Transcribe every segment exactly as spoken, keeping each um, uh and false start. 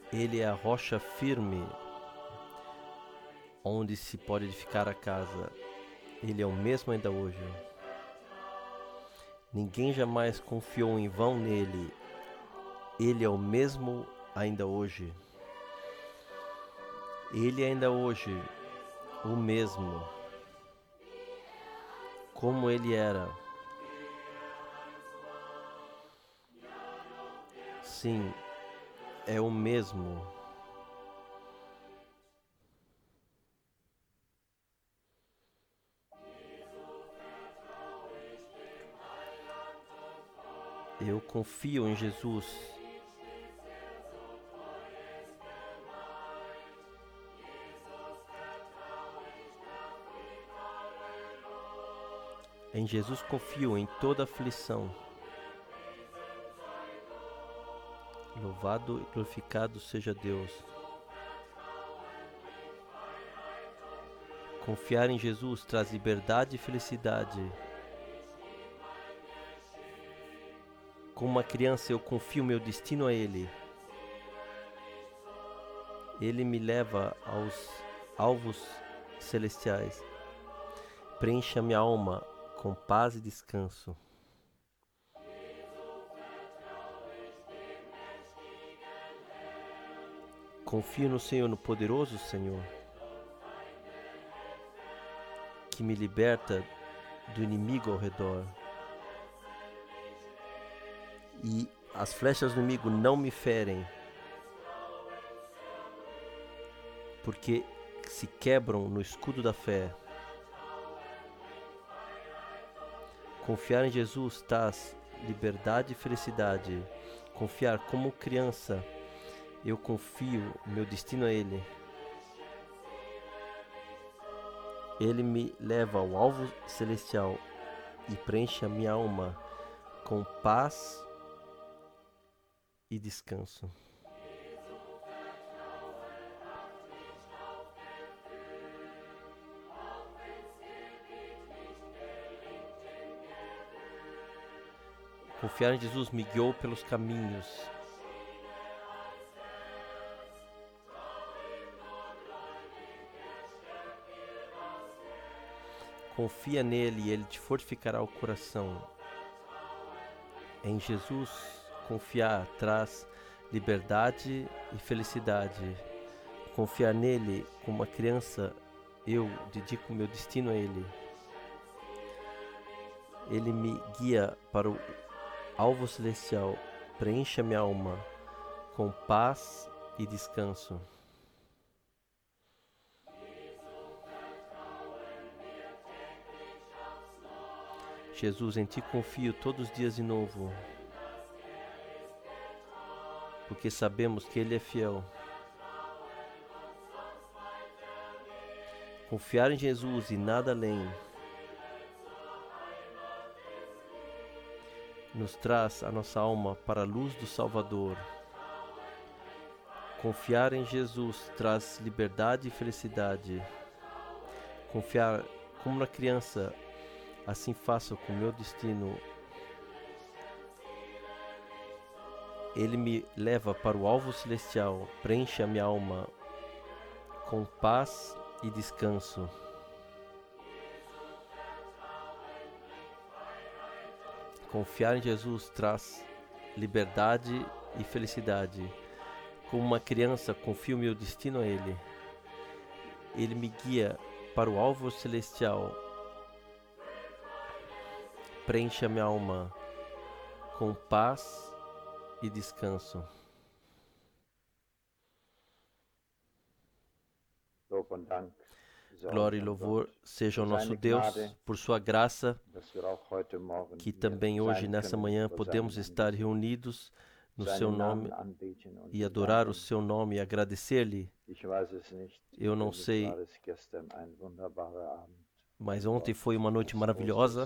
Ele é a rocha firme, onde se pode edificar a casa. Ele é o mesmo ainda hoje. Ninguém jamais confiou em vão nele. Ele é o mesmo ainda hoje. Ele é ainda hoje o mesmo, como ele era. Sim, é o mesmo. Eu confio em Jesus. Em Jesus confio em toda aflição. Louvado e glorificado seja Deus. Confiar em Jesus traz liberdade e felicidade. Como uma criança, eu confio meu destino a Ele. Ele me leva aos alvos celestiais. Preenche a minha alma com paz e descanso. Confio no Senhor, no poderoso Senhor, que me liberta do inimigo ao redor. E as flechas do inimigo não me ferem, porque se quebram no escudo da fé. Confiar em Jesus traz liberdade e felicidade. Confiar como criança, eu confio meu destino a Ele. Ele me leva ao alvo celestial e preenche a minha alma com paz e descanso. Confiar em Jesus me guiou pelos caminhos. Confia nele e ele te fortificará o coração. Em Jesus, confiar traz liberdade e felicidade. Confiar nele como uma criança, eu dedico meu destino a ele. Ele me guia para o alvo celestial, preenche a minha alma com paz e descanso. Jesus, em ti confio todos os dias de novo, porque sabemos que Ele é fiel. Confiar em Jesus e nada além nos traz a nossa alma para a luz do Salvador. Confiar em Jesus traz liberdade e felicidade. Confiar como na criança, assim faço com o meu destino. Ele me leva para o alvo celestial, preenche a minha alma com paz e descanso. Confiar em Jesus traz liberdade e felicidade. Como uma criança, confio meu destino a Ele. Ele me guia para o alvo celestial. Preenche a minha alma com paz e descanso. Glória e louvor seja ao nosso Deus por sua graça, que também hoje, nessa manhã, podemos estar reunidos no seu nome e adorar o seu nome e agradecer-lhe. Eu não sei, mas ontem foi uma noite maravilhosa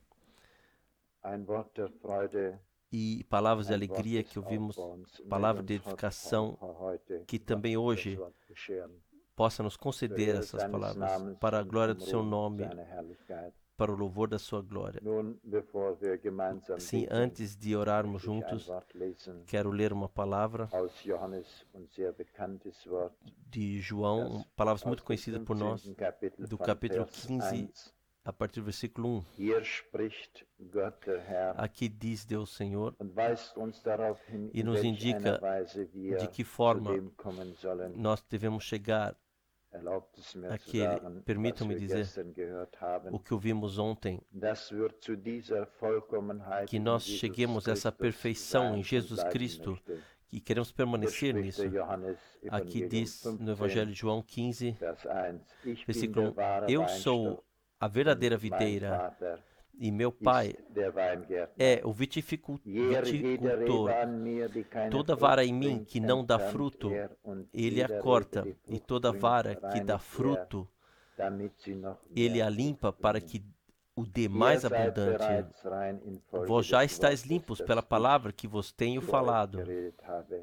e palavras de alegria que ouvimos, palavras de edificação, que também hoje possa nos conceder essas palavras para a glória do seu nome, para o louvor da sua glória. Nun, bevor wir gemeinsam Sim, beten, antes de orarmos möchte ich ein juntos, Wort lesen quero ler uma palavra aus Johannes, um sehr bekanntes Wort, de João, das palavras aus muito dem conhecidas por nós, fünfzehnten Kapitel do von capítulo Vers quinze, eins. a partir do versículo um. Hier spricht Gott der Herr Aqui diz Deus Senhor und weist uns darauf hin, e in nos welch indica einer Weise wir de que zu forma dem kommen sollen. nós devemos chegar Erlaubt es mir zu àquele. sagen, was Permitam-me wir dizer gestern gehört haben, o que ouvimos ontem, dass wir zu dieser Vollkommenheit que in nós Jesus cheguemos a essa Christus perfeição sein em und Jesus bleiben Cristo möchte. e queremos Hier permanecer spricht nisso. der Johannes Aqui Evangelium diz no fünfzehn, Evangelho de João quinze, Vers eins. Ich bin versículo der wahre um: Eu Weinstock sou a und verdadeira mein videira Vater e meu Pai ist der Weingärtner. é o vitificu- Jede jede viticultor. Rebe an mir, die keine Toda Frucht vara em mim bringt, que não dá entfernt fruto, er, und ele a jede corta, Rebe, die e Frucht toda bringt, vara que dá reinigt er, fruto, damit sie noch ele mehr a limpa Frucht para bringen. que o dê Ihr mais seid abundante. bereits rein infolge Vós já des estáis Wortes, limpos das pela ich palavra que vos tenho zu euch falado. geredet habe.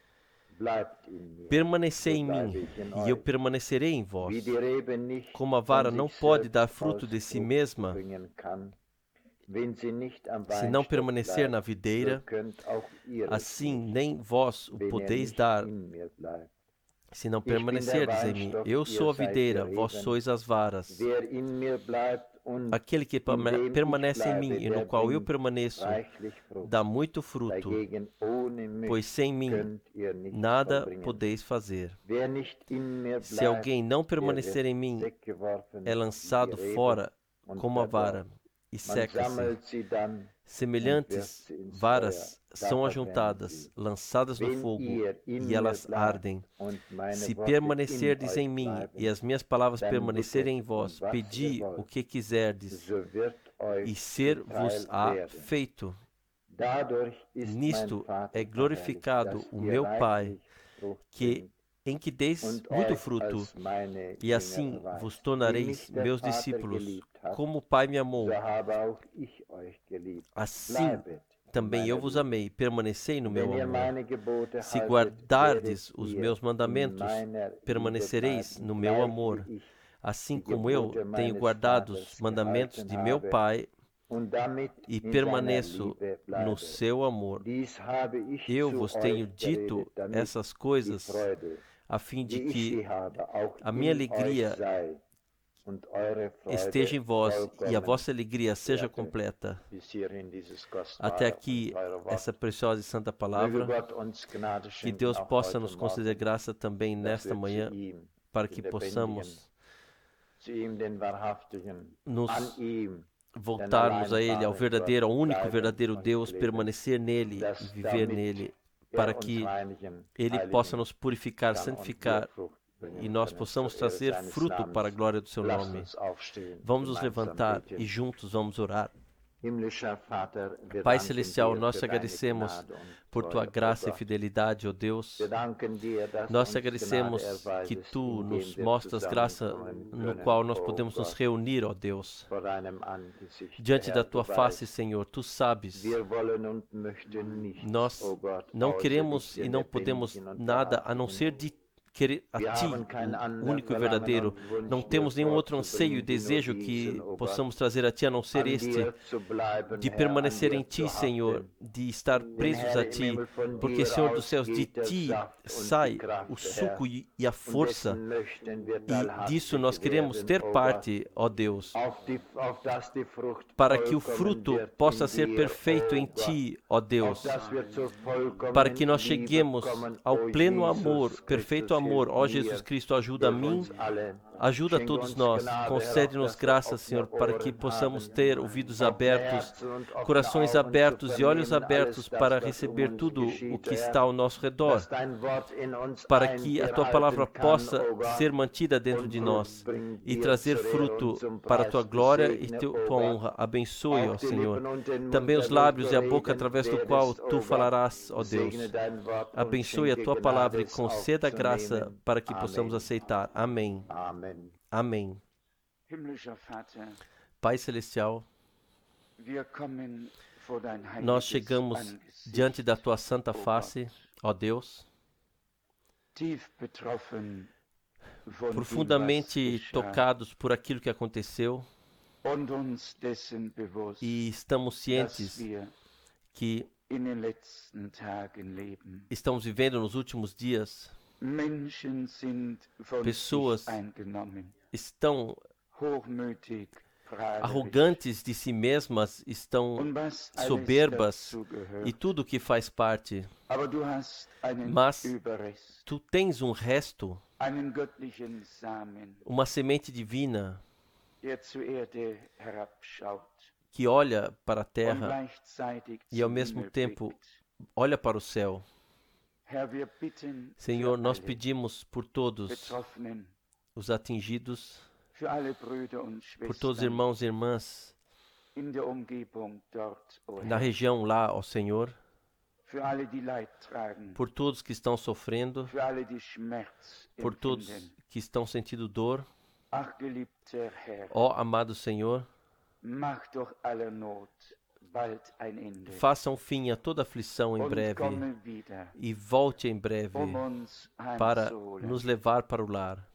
Bleibt in mir, Permanecei so em bleibe mim, ich in e eu euch. permanecerei em vós. Wie die Rebe nicht Como a vara von não sich pode selbst dar fruto aus de si Frucht mesma, bringen kann, wenn sie nicht am se não Weinstock permanecer na bleibt, so videira, könnt auch ihr es assim nicht, nem vós o wenn er podeis nicht dar, in mir bleibt. se não Ich bin der permanecerdes em mim. Weinstock, Eu ihr sou a seid die videira, vós Reben. sois as varas. Wer in mir bleibt und Aquele que in perma- dem ich permanece em mim bleibe, e no der qual eu bringt permaneço, reichlich Frucht. dá muito fruto, Dagegen ohne mich pois sem mim könnt ihr nichts nada vollbringen. podeis fazer. Wer nicht in mir Se bleibt, alguém não der permanecer wird em mim, weggeworfen é wie lançado die Rebe fora und como a verdorrt. vara e Man seca-se. sammelt sie dann Semelhantes und wirft sie ins varas Feuer, da são verbrennen ajuntadas, sie. lançadas no Wenn fogo, ihr in e mir elas bleibt ardem. und meine Se Worte permanecerdes in em euch mim bleiben, e as minhas palavras dann permanecerem em bittet, vós, um was ihr pedi o wollt, que quiserdes, so wird euch e zuteil ser-vos-á werden. feito. Dadurch ist mein Nisto Vater é glorificado verherrlicht, o dass ihr meu Pai, reichlich Frucht que bringt em que deis und muito euch fruto, als meine e assim Jünger erweist. vos Wie tornareis mich der meus Vater discípulos, geliebt hat, como o Pai me amou. so habe auch ich euch geliebt. Assim Bleibet in também eu meiner vos Liebe. amei, permanecei no meu Wenn ihr amor. meine Gebote Se haltet, guardardes werdet os ihr meus in mandamentos, meiner Liebe permanecereis bleiben, no meu gleich amor, wie ich assim die como eu Gebote tenho meines guardado Vaters os mandamentos gehalten de meu habe Pai und damit e in seiner permaneço Liebe no bleibe. seu amor. Dies habe ich Eu zu vos euch tenho dito geredet, damit essas die coisas Freude, a fim de die ich que sie habe, auch a minha in euch alegria sei und eure Freude esteja em vós e a vollkommen vossa alegria seja werde. completa. Bis hierhin dieses Até kostbare aqui, und teure Wort. essa preciosa e santa Möge palavra. Gott uns Gnade Que schenken, Deus auch possa heute nos conceder Morgen, graça também dass nesta wir zu manhã, ihm, para den que Lebendigen, possamos zu ihm, den Wahrhaftigen, nos an ihm, voltarmos a Ele, ao verdadeiro, ao único verdadeiro Deus, leben, permanecer nele dass e viver damit nele, er para uns que reinigen, Ele heiligen possa nos purificar, kann und wir santificar Frucht bringen e nós können possamos zur Ehre trazer seines fruto Namens. para a glória do Seu Lasst nome. uns aufstehen, Vamos nos gemeinsam levantar beten. e juntos vamos orar. Himmlischer Vater, wir Pai danken Celestial, dir nós für te deine agradecemos Gnade und por Tua Treue, graça ó e Gott. fidelidade, ó Deus. Wir danken dir, dass Nós uns te agradecemos Gnade que erweisest, Tu indem nos wir mostras graça zusammenkommen no können, qual nós ó podemos nos Gott, reunir, ó Deus. vor deinem Angesicht. Diante Herr, da du Tua face, weißt, Senhor, Tu sabes. wir wollen und möchten nichts, Nós ó Gott, não außer queremos dich, den e não podemos Lebendigen und nada a não Wahrhaftigen. ser de querer a Wir Ti, haben kein o anderes único e Verlangen verdadeiro. und Wunsch, Não dir temos nenhum outro anseio e vorzubringen, wie nur desejo diesen, que ó Gott. possamos trazer a Ti a não ser An este, dir zu bleiben, de Herr, permanecer an em dir Ti, zu Senhor, haften. de estar Denn presos Herr a im Ti, Himmel von porque, dir Senhor dos aus céus, de geht der Ti Saft und die sai Kraft, o Herr. suco e e a Und força, dessen möchten wir e teilhaftig disso nós queremos werden, ter ó Gott, parte, ó Deus, auf die, auf dass die Frucht para que o vollkommen fruto wird possa in ser dir, perfeito ó em Gott. Ti, ó Auf Deus, dass wir zur vollkommenen para que nós Liebe cheguemos kommen, ao ó pleno Jesus amor, Christus, perfeito amor. hilf Ó mir, Jesus Cristo, ajuda a hilf mim, uns alle. ajuda a Schenke todos uns nós, Gnade, Herr, concede-nos auf dass wir graça, offene Senhor, para que Ohren possamos haben, ter ouvidos offene abertos, Herzen und offene corações Augen abertos zu e olhos vernehmen, abertos alles das, para was um receber uns tudo o geschieht, que Herr, está ao nosso redor, dass dein Wort in uns para que a Tua palavra eingehalten kann, possa ó Gott, ser mantida dentro und de Frucht nós bringt e dir trazer zur Ehre fruto und zum para a Tua Preis. glória e Segne, teu- ó Tua Gott, honra. Abençoe, ó auch die Senhor, Lippen und den Mund, também os dadurch lábios du e a boca reden através do qual werdest, ó Tu Gott. falarás, ó Deus. Segne dein Wort und Abençoe a schenke Tua palavra e Gnades conceda graça aufzunehmen. para que possamos Amen. aceitar. Amém. Amen. Amém. Himmlischer Vater, Pai Celestial, wir kommen vor dein nós heiliges chegamos Angesicht, diante da Tua santa face, ó Deus, tief betroffen von dem, was profundamente geschah. tocados por aquilo que aconteceu. und uns dessen bewusst, e estamos dass cientes wir que in den letzten Tagen leben. estamos vivendo nos últimos dias. Menschen sind von Pessoas sich eingenommen, estão hochmütig, prahlerisch. arrogantes de si mesmas, estão Und was alles soberbas dazu gehört. e tudo que faz parte. Aber du hast einen Mas Überrest, tu tens um resto, einen göttlichen Samen, uma semente divina der zur Erde herabschaut que olha para a und terra gleichzeitig e ao zum mesmo Himmel tempo blickt. olha para o céu. Herr, wir bitten Senhor, für nós alle pedimos por todos Betroffenen, os atingidos, für alle Brüder und por todos os Schwestern irmãos e irmãs in der Umgebung dort, o na Herr, região lá, ó Senhor, für alle, die Leid tragen, por todos que estão sofrendo, für alle, die Schmerz por todos empfinden. que estão sentindo dor. Ach, geliebter Herr, Ó amado Senhor, mach doch aller Not bald ein Ende faça um fim a toda aflição em und breve komme wieder, e volte em breve um uns para heimzuholen. nos levar para o lar.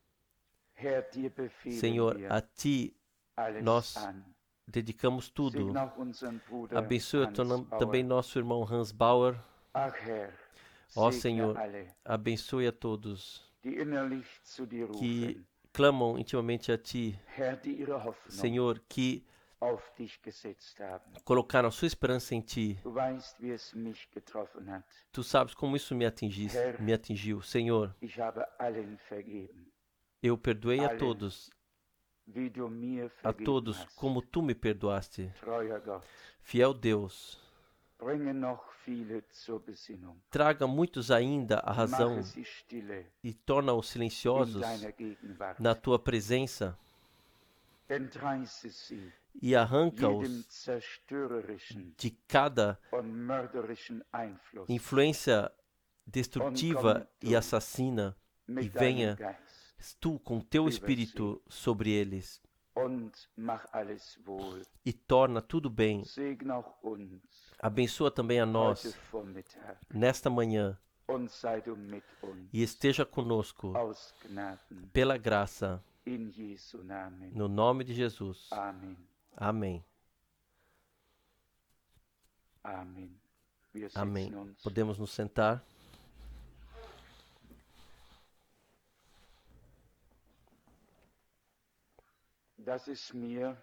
Herr, dir befehlen Senhor, wir a Ti alles nós an. dedicamos tudo. Segne auch unseren Bruder Abençoe Hans tam- Bauer. também nosso irmão Hans Bauer. Ach, Herr, Ó segne Senhor, alle, abençoe a todos die innerlich zu dir que rufen. clamam intimamente a Ti. Herr, die ihre Hoffnung Senhor, que auf dich gesetzt haben. colocaram a sua esperança em Ti. Du weißt, wie es mich getroffen hat. Tu sabes como isso me atingiu. Me atingiu. Senhor, Ich habe allen vergeben, eu perdoei a Alle. todos, wie du mir a vergeben todos hast. como Tu me perdoaste. Treuer Gott, Fiel Deus, bringe noch viele zur Besinnung. traga muitos ainda a razão Mache sie stille e torna-os in silenciosos deiner Gegenwart. na Tua presença Entreiße sie e arranca-os jedem zerstörerischen de cada und mörderischen Einfluss influência destrutiva e assassina e mit venha deinem Geist Tu com Teu Espírito sobre eles und mach alles wohl. e torna tudo bem. Segne auch uns Abençoa também a heute nós Vormittag nesta manhã und sei du mit uns e esteja conosco aus Gnaden pela graça, in Jesu Namen. no nome de Jesus. Amen. Amém. Amen. Wir Amém. setzen uns. Podemos nos sentar. Dass es mir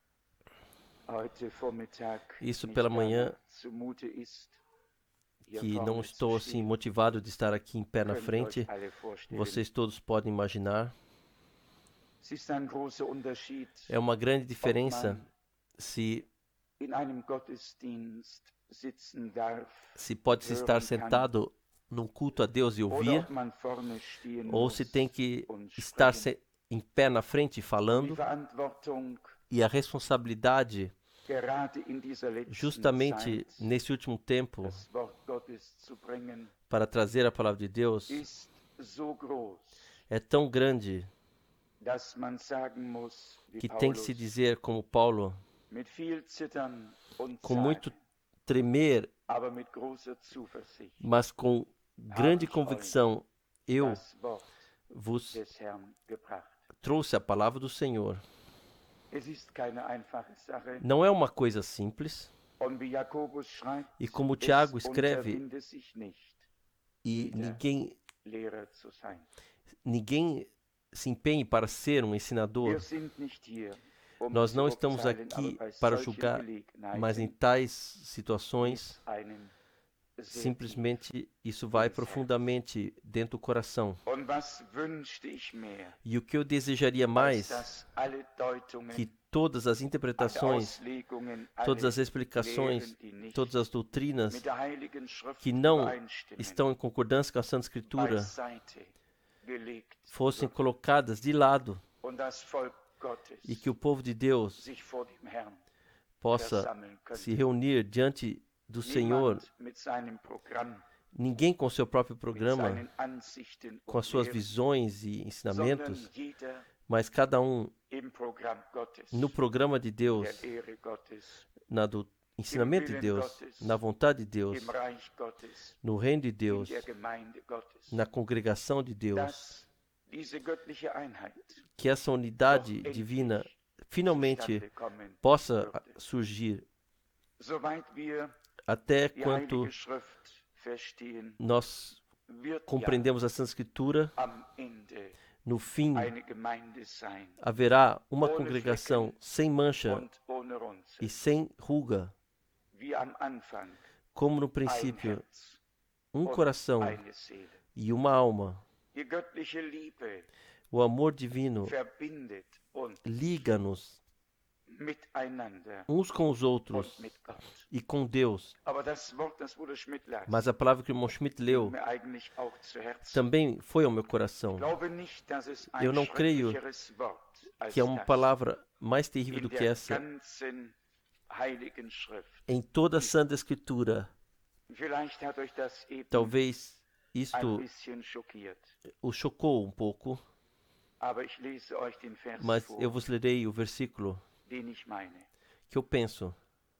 heute Vormittag Isso nicht pela manhã danach zumute ist, hier que vorne não zu estou assim stehen, motivado de estar aqui em pé na könnt ihr frente. euch alle vorstellen. Vocês todos podem imaginar. Es ist ein großer Unterschied, É uma grande ob diferença man se in einem Gottesdienst sitzen darf se pode-se hören estar kann, sentado num culto a Deus e oder ouvir, ob man vorne stehen ou muss se tem que und estar sprechen. se- em pé na frente Die falando. Verantwortung E a responsabilidade, gerade in dieser letzten justamente Zeit, nesse último tempo, das Wort Gottes zu bringen, para trazer a palavra de Deus, ist so groß, é tão grande dass man sagen muss, wie que tem que Paulus, se dizer, como Paulo, mit viel Zittern und com Zagen, muito tremer, aber mit großer Zuversicht, mas com grande convicção, eu das Wort vos des Herrn gebracht. trouxe a palavra do Senhor. Es ist keine einfache Sache. Não é uma coisa simples, Und wie Jakobus schreibt, e como es Tiago escreve, unterwinde sich nicht, e ninguém, Lehrer zu sein. ninguém se empenhe para ser um Wir ensinador. sind nicht hier, um Nós zu não estamos urteilen, aqui aber bei para solchen julgar, Gelegenheiten mas em tais situações, ist einem sehr simplesmente isso vai profundamente dentro do coração. tief. Und was wünschte ich mehr, E o que eu desejaria als mais, dass alle Deutungen, que todas as alle interpretações, Auslegungen, todas alle as explicações, Lehren, die nicht todas as doutrinas mit der Heiligen Schrift que não übereinstimmen, estão em concordância com a Santa Escritura beiseite gelegt fossem würden. colocadas de lado Und das Volk Gottes e que o povo de Deus sich vor dem Herrn possa versammeln könnte. se reunir diante do Senhor, Niemand mit seinem Programm, ninguém com seu próprio mit programa, seinen Ansichten com as und suas Lehren, visões e sondern ensinamentos, jeder mas cada um im Programm Gottes, no programa de Deus, der Ehre Gottes, na do ensinamento de Deus, na vontade de Deus, im Reich Gottes, no reino de in Deus, der Gemeinde Gottes, na congregação de Deus, dass diese göttliche Einheit que essa unidade divina finalmente zustande kommen possa würde. surgir, Soweit wir até die quanto Heilige Schrift verstehen, nós wird ja compreendemos a Santa Escritura, am Ende no fim eine Gemeinde sein, haverá uma ohne congregação Flecken sem mancha und ohne Runzel, e sem ruga, wie am Anfang como no ein princípio, Herz um und coração eine Seele. e uma alma. Die göttliche Liebe O amor divino verbindet uns liga-nos miteinander uns com os und outros mit Gott. e com Deus. Aber das Wort, das Bruder Schmidt las, Mas a palavra que o irmão Schmidt liegt leu mir eigentlich auch zu Herzen. também foi ao meu coração, Ich glaube nicht, dass es ein Eu não creio schrecklicheres Wort als que é uma das palavra mais terrível in do que der essa ganzen Heiligen Schrift. em toda a Santa Escritura. Vielleicht hat euch das eben Talvez ein isto bisschen schockiert. o chocou um pouco, Aber ich lese euch den Vers mas vor, eu vos lerei o versículo den ich meine. que eu penso.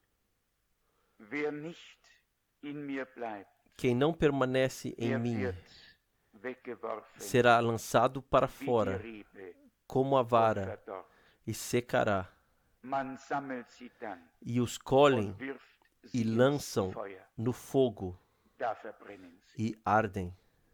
Wer nicht in mir bleibt, Quem não permanece em der mim wird weggeworfen será lançado para wie die fora, Rebe como a und vara, verdorrt. e secará. Man sammelt sie dann E os colhem und wirft e sie ins lançam Feuer. no fogo Da verbrennen sie. e ardem.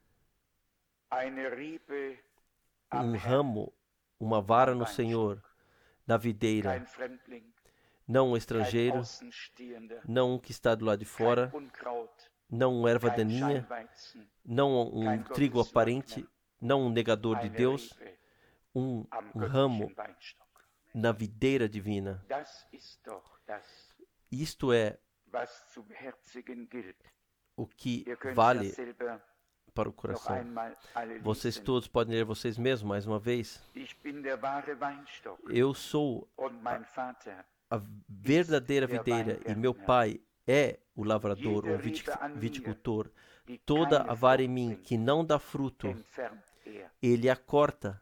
Eine Rebe am Um Herrn, ramo, uma vara am no Weinstock. Senhor, na videira, Kein Fremdling, não um kein estrangeiro, Außenstehender, não um que está do lado de fora, kein Unkraut, não um erva kein daninha, Scheinweizen, não um kein trigo Gottesleugner, aparente, não um negador de eine Deus, Rebe um, am um ramo göttlichen Weinstock. na videira divina. Das ist doch das, Isto é was zu beherzigen gilt. o que Ihr könnt vale das selber para o noch coração. einmal alle Vocês lesen. todos podem ler vocês mesmos mais uma vez. Ich bin der wahre Weinstock Eu sou und mein Vater a verdadeira videira e meu pai é o lavrador, o viti- viticultor. die Toda keine a vara em Frucht mim bringt, que não dá fruto, entfernt er. ele a corta.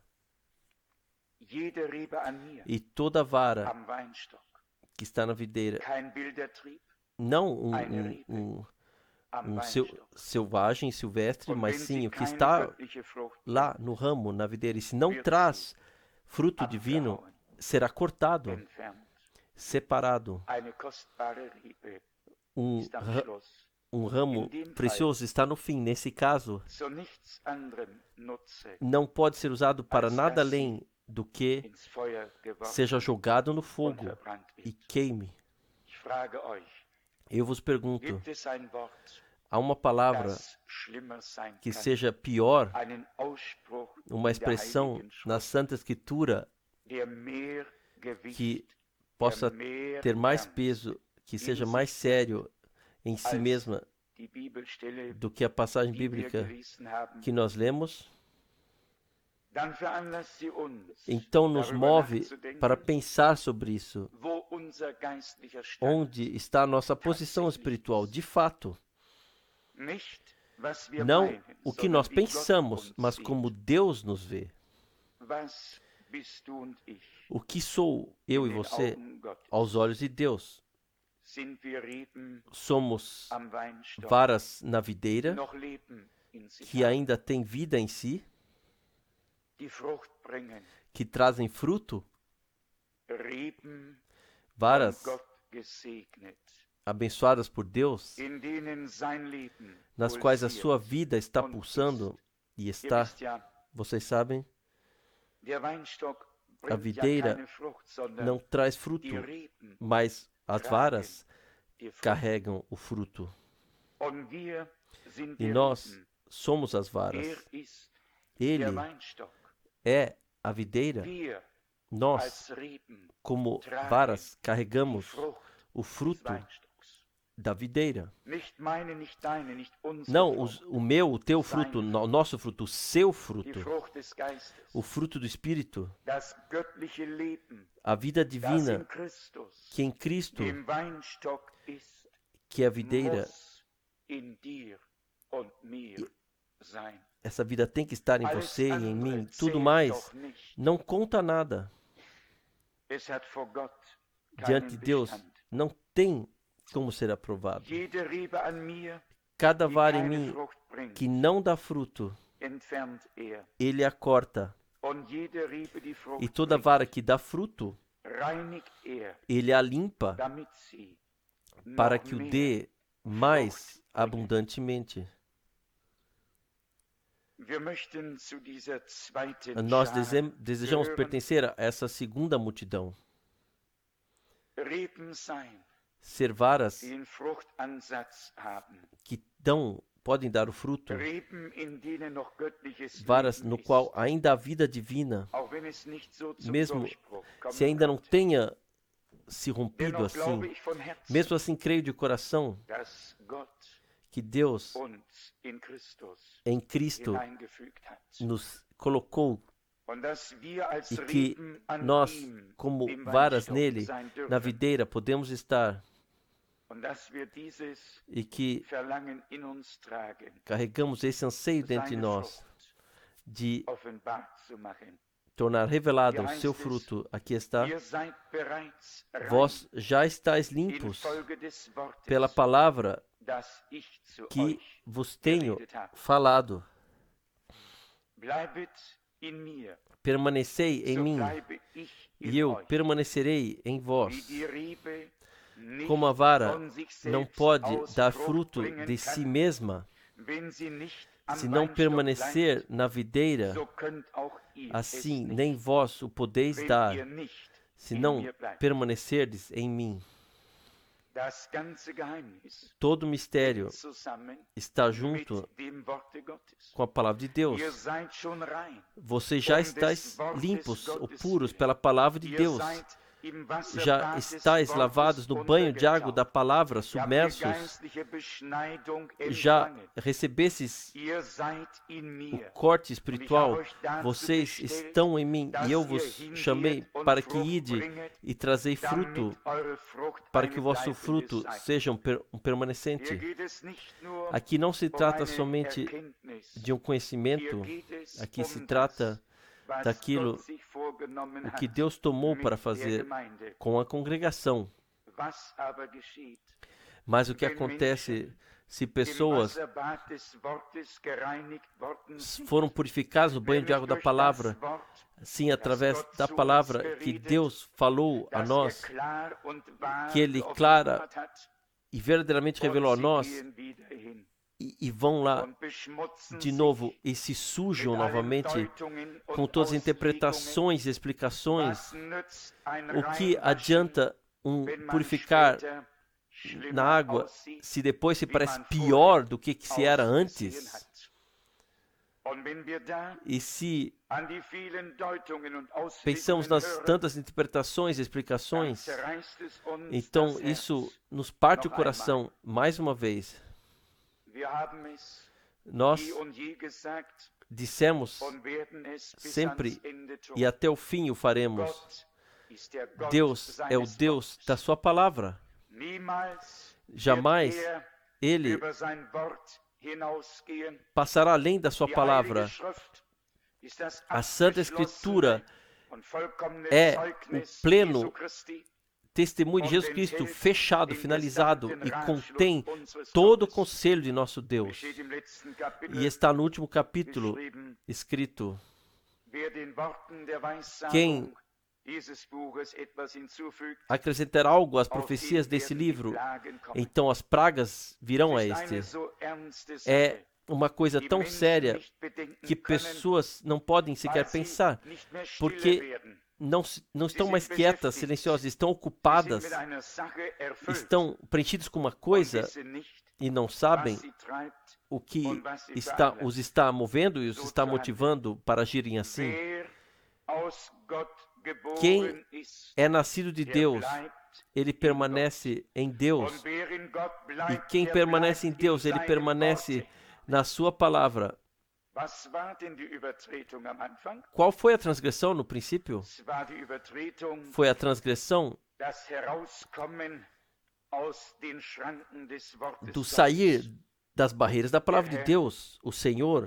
Jede Rebe an mir E toda vara am Weinstock, que está na videira, kein wilder Trieb não um, um, um, am um seu- Weinstock. selvagem, silvestre, Und mas wenn sim sie o que keine está göttliche Frucht lá no ramo, na videira. E se não wird traz fruto sie divino, abgehauen, será cortado, entfernt. separado. Eine kostbare Rebe Um, ist am ra- Schluss. um ramo In dem Fall- precioso está no fim. Nesse caso, Zu nichts anderem nutze, não pode ser usado para Als nada dass além do que ins Feuer geworfen seja jogado no und fogo verbrannt e wird. queime. Ich frage euch, Eu vos pergunto, gibt es ein Wort, há uma palavra das schlimmer sein que kann? seja pior, Einen Ausspruch uma in der expressão Heiligen Schrift, na Santa Escritura der mehr Gewicht, que possa der mehr ter mais Ernst, peso, que seja sich mais sério em si als mesma die Bibelstelle, do que a passagem die wir bíblica gelesen haben, que nós lemos? dann veranlasst sie uns, Então nos darüber move nachzudenken, para pensar sobre isso. wo unser geistlicher Stand, Onde está a nossa posição espiritual? De fato, nicht was wir não meinen, o que sondern nós wie Gott pensamos, uns mas sieht. como Deus nos vê. Was bist du und ich O que sou eu e in den você Augen Gottes? aos olhos de Deus? Sind wir Reben Somos am Weinstock, varas na videira noch Leben in sich que haben, ainda têm vida em si, die Frucht bringen, que trazem fruto, Reben varas von Gott gesegnet, abençoadas por Deus, in denen sein Leben nas quais a pulsiert. sua vida está und pulsando e Ihr está, wisst ja, vocês sabem, der Weinstock a bringt ja videira keine Frucht, sondern não traz fruto, die Reben mas as varas die Frucht. carregam o fruto. Und wir sind E die nós Reben. somos as varas. Er ist Ele der Weinstock. é a videira. Wir Nós, als Reben como tragen varas, die carregamos Frucht o des fruto Weinstocks. da videira. Nicht meine, nicht deine, nicht unsere Não Frucht. os- o meu, o teu fruto, Sein no- o nosso fruto, o seu Die fruto, Frucht des Geistes. o fruto do Espírito, Das göttliche Leben, a vida das divina in Christus, que em Cristo, dem Weinstock ist, que é a videira, muss in dir und mir sein. essa vida tem que estar em Alles você e em andere mim. Tudo zählt mais doch nicht. não conta nada. Es hat vor Gott Diante de keinen Deus, Bestand. não tem como ser aprovado. Jede Rebe an mir, Cada die vara em keine mim Frucht bringt, que não dá fruto, entfernt er. ele a corta. Und jede Rebe, die Frucht E toda bringt, vara que dá fruto, reinigt er, Ele a limpa damit sie para noch que o mehr dê mais abundantemente. Wir möchten zu dieser zweiten Nós Schar dese- desejamos gehören. pertencer a essa segunda multidão. Reben sein, Ser varas die einen Fruchtansatz haben. que dão, podem dar o fruto. Reben, in denen noch göttliches Varas Leben no ist. qual ainda há vida divina, Auch wenn es nicht so zum mesmo Durchbruch kommen se ainda não könnte. tenha se rompido Dennoch glaube assim. ich von Herzen, Mesmo assim, creio de coração dass Gott que Deus, uns in Christus em Cristo, hineingefügt hat. nos colocou Und dass wir als e que Reben an nós, ihm, como im varas Weinstock, nele, sein dürfen. na videira, podemos estar Und dass wir dieses e que Verlangen in uns tragen, carregamos esse anseio dentro de seine nós Frucht de offenbar zu machen. tornar revelado o seu fruto. Aqui está. Ihr seid bereits rein Vós já estáis limpos infolge des Wortes, pela palavra das ich zu que euch vos tenho geredet habe. falado. Bleibet in mir, Permanecei em so mim, bleibe ich in e eu euch. permanecerei em Wie vós. die Rebe nicht Como a vara von sich não selbst pode aus dar Frucht fruto bringen de si kann, mesma, wenn sie nicht am se não Weinstock permanecer bleibt, na videira, so könnt auch ihr assim es nicht, nem vós o podeis wenn dar, ihr nicht se in não mir bleibt. permanecerdes em mim. Das ganze Geheimnis Todo mistério hängt zusammen está mit junto dem Worte Gottes. com a palavra de Deus. Ihr seid schon rein. Vocês já estáis limpos ou puros pela palavra de Ihr Deus. seid im Wasserbad Já des estáis Wortes lavados no banho de água da untergetaucht. palavra, Ihr habt die submersos. geistliche Beschneidung Já empfangen. recebestes Ihr seid in o mir. corte espiritual. Vocês estão em mim e eu vos chamei para que ide e trazei fruto, para que o vosso fruto seja um per- um permanecente. Aqui não se trata somente de um conhecimento, aqui se trata daquilo o que Deus tomou para fazer com a congregação. Mas o que acontece se pessoas foram purificadas no banho de água da palavra, sim, através da palavra que Deus falou a nós, que Ele clara e verdadeiramente revelou a nós, e, e vão lá de novo e se sujam novamente com todas as interpretações e explicações. O que adianta um purificar na água se depois se parece pior do que, que se era antes? E se pensamos nas tantas interpretações e explicações, então isso nos parte o coração mais uma vez. Nós dissemos sempre e até o fim o faremos. Deus é o Deus da sua palavra. Jamais Ele passará além da sua palavra. A Santa Escritura é o pleno testemunho de Jesus Cristo, fechado, finalizado, e contém todo o conselho de nosso Deus. E está no último capítulo escrito: quem acrescentar algo às profecias desse livro, então as pragas virão a este. É uma coisa tão séria que pessoas não podem sequer pensar, porque não, não estão mais quietas, silenciosas, estão ocupadas, estão preenchidas com uma coisa e não sabem o que está, os está movendo e os está motivando para agirem assim. Quem é nascido de Deus, ele permanece em Deus. E quem permanece em Deus, ele permanece na sua palavra. Qual foi a transgressão no princípio? Foi a transgressão do sair das barreiras da palavra de Deus. O Senhor,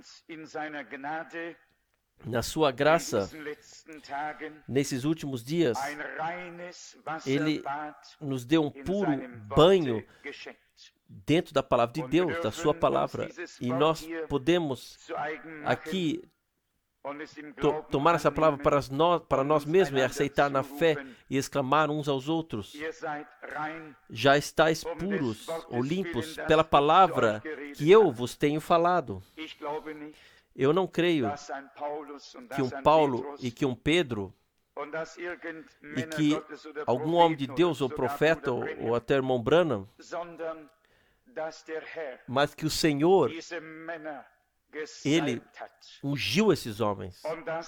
na sua graça, nesses últimos dias, Ele nos deu um puro banho dentro da palavra de Deus, da sua palavra. E nós podemos aqui to, tomar essa palavra para nós, para nós mesmos e aceitar na fé e exclamar uns aos outros. Já estáis puros ou limpos pela palavra que eu vos tenho falado. Eu não creio que um Paulo e que um Pedro e que algum homem de Deus ou profeta ou, ou até irmão Branham, mas que o Senhor, Ele ungiu esses homens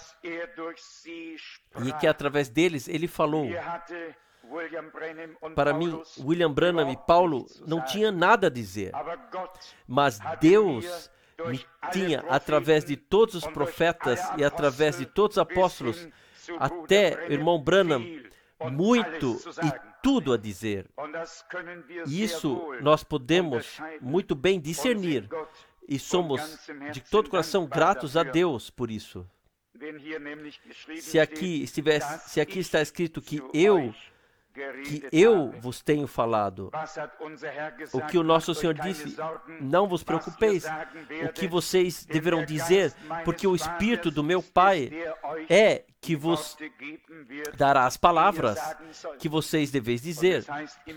e que através deles Ele falou. Para mim, William Branham e Paulo não tinham nada a dizer, mas Deus me tinha, através de todos os profetas e através de todos os apóstolos, até irmão Branham, muito e tudo a dizer. E isso nós podemos muito bem discernir. E somos de todo coração gratos a Deus por isso. Se aqui, estivesse, se aqui está escrito que eu, que eu vos tenho falado, o que o nosso Senhor disse, não vos preocupeis, o que vocês deverão dizer, porque o Espírito do meu Pai é que vos dará as palavras que vocês deveis dizer.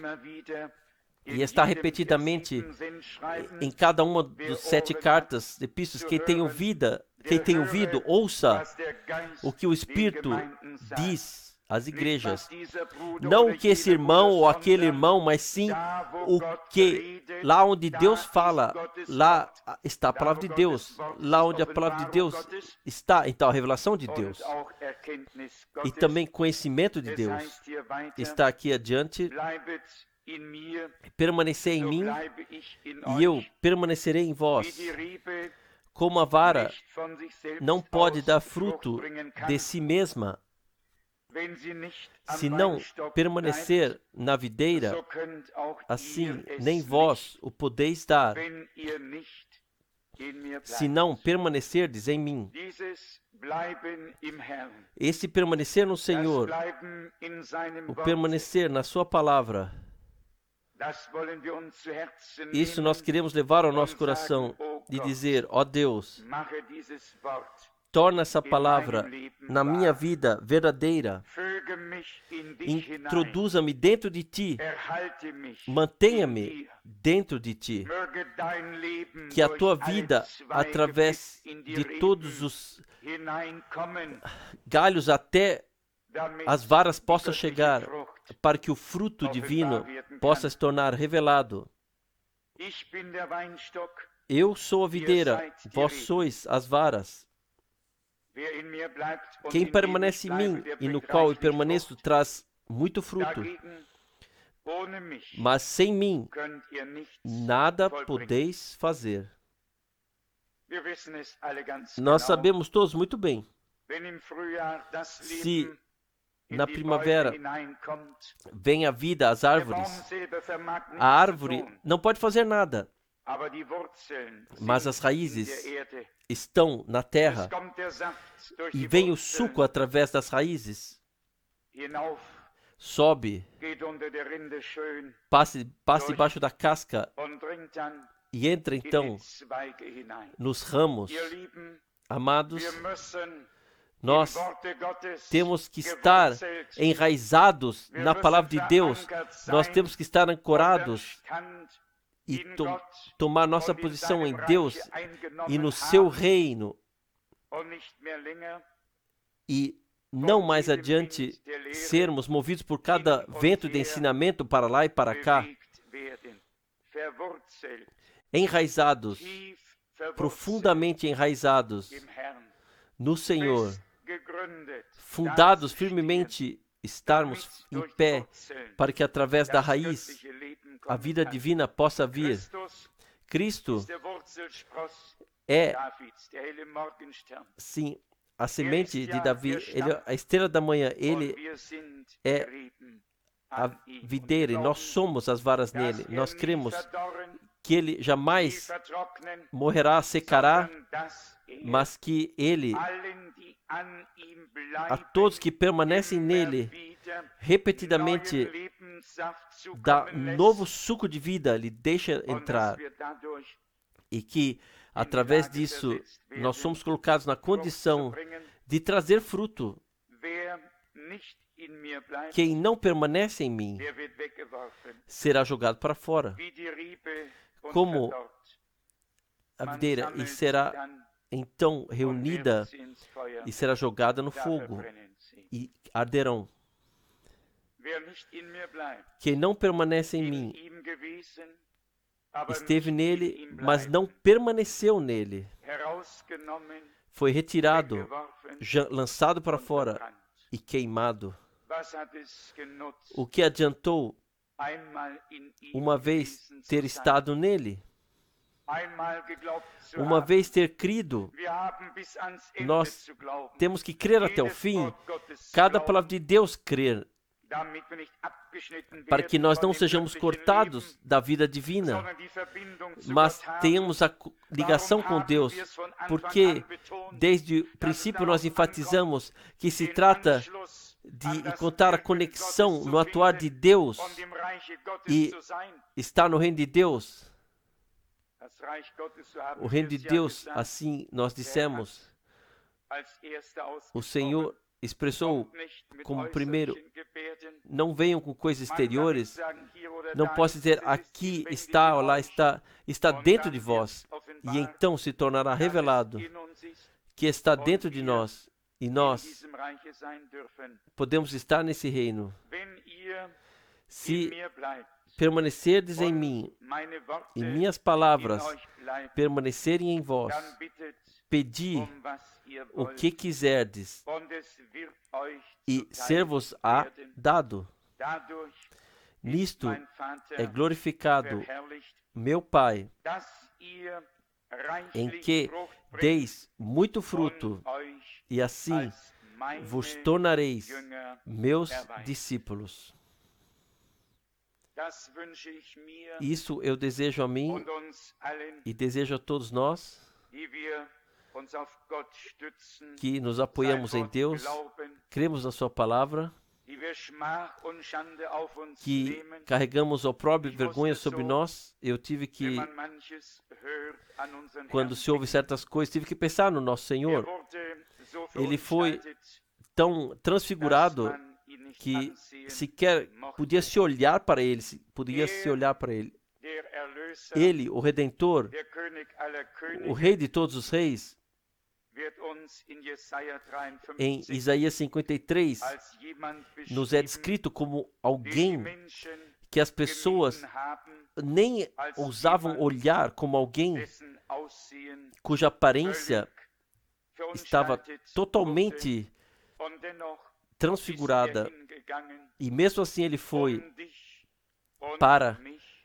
E está repetidamente em cada uma das sete cartas, epístolas, quem tem ouvido, quem tem ouvido, ouça o que o Espírito diz às igrejas. Não o que esse irmão ou aquele irmão, mas sim o que, lá onde Deus fala, lá está a palavra de Deus. Lá onde a palavra de Deus está, então a revelação de Deus. E também conhecimento de Deus. Está aqui adiante. Permanecer em mim e eu permanecerei em vós. Como a vara não pode dar fruto de si mesma, se não permanecer na videira, assim nem vós o podeis dar, se não permanecerdes em mim. Esse permanecer no Senhor, o permanecer na sua palavra, isso nós queremos levar ao nosso coração e dizer, ó Deus, torna essa palavra na minha vida verdadeira, introduza-me dentro de Ti, mantenha-me dentro de Ti, que a Tua vida, através de todos os galhos até as varas possam chegar, para que o fruto divino possa se tornar revelado. Eu sou a videira, vós sois as varas. Quem permanece em mim e no qual eu permaneço traz muito fruto. Mas sem mim nada podeis fazer. Nós sabemos todos muito bem. Se na primavera vem a vida às árvores, a árvore não pode fazer nada, mas as raízes estão na terra e vem o suco através das raízes, sobe, passa, passa debaixo da casca e entra então nos ramos. Amados, nós temos que estar enraizados na palavra de Deus, nós temos que estar ancorados e to tomar nossa posição em Deus e no seu reino, e não mais adiante sermos movidos por cada vento de ensinamento para lá e para cá. Enraizados, profundamente enraizados no Senhor, fundados firmemente, estarmos em pé, para que através da raiz a vida divina possa vir. Cristo é, sim, a semente de Davi, ele, a estrela da manhã, ele é a videira e nós somos as varas nele. Nós cremos que ele jamais morrerá, secará, mas que ele, a todos que permanecem nele, repetidamente dá novo suco de vida, lhe deixa entrar, e que Através disso, nós somos colocados na condição de trazer fruto. Quem não permanece em mim será jogado para fora, como a videira, e será então reunida e será jogada no fogo, e arderão. Quem não permanece em mim esteve nele, mas não permaneceu nele. Foi retirado, lançado para fora e queimado. O que adiantou uma vez ter estado nele? Uma vez ter crido, nós temos que crer até o fim, cada palavra de Deus crer, para que nós não sejamos cortados da vida divina, mas tenhamos a ligação com Deus, porque desde o princípio nós enfatizamos que se trata de encontrar a conexão no atuar de Deus e estar no reino de Deus. O reino de Deus, assim nós dissemos, o Senhor expressou como primeiro: não venham com coisas exteriores. Não posso dizer aqui está ou lá está, está dentro de vós, e então se tornará revelado que está dentro de nós, e nós podemos estar nesse reino. Se permanecerdes em mim e minhas palavras permanecerem em vós, pedi o que quiserdes e ser-vos-á dado. Nisto é glorificado meu Pai, em que deis muito fruto, e assim vos tornareis meus discípulos. Isso eu desejo a mim e desejo a todos nós, que nos apoiamos em Deus, cremos na sua palavra, que carregamos opróbrio e vergonha sobre nós. Eu tive que, quando se ouve certas coisas, tive que pensar no nosso Senhor. Ele foi tão transfigurado que sequer podia se olhar para ele, podia se olhar para ele. Ele, o Redentor, o Rei de todos os reis, em Isaías cinquenta e três, nos é descrito como alguém que as pessoas nem ousavam olhar, como alguém cuja aparência estava totalmente transfigurada, e mesmo assim ele foi para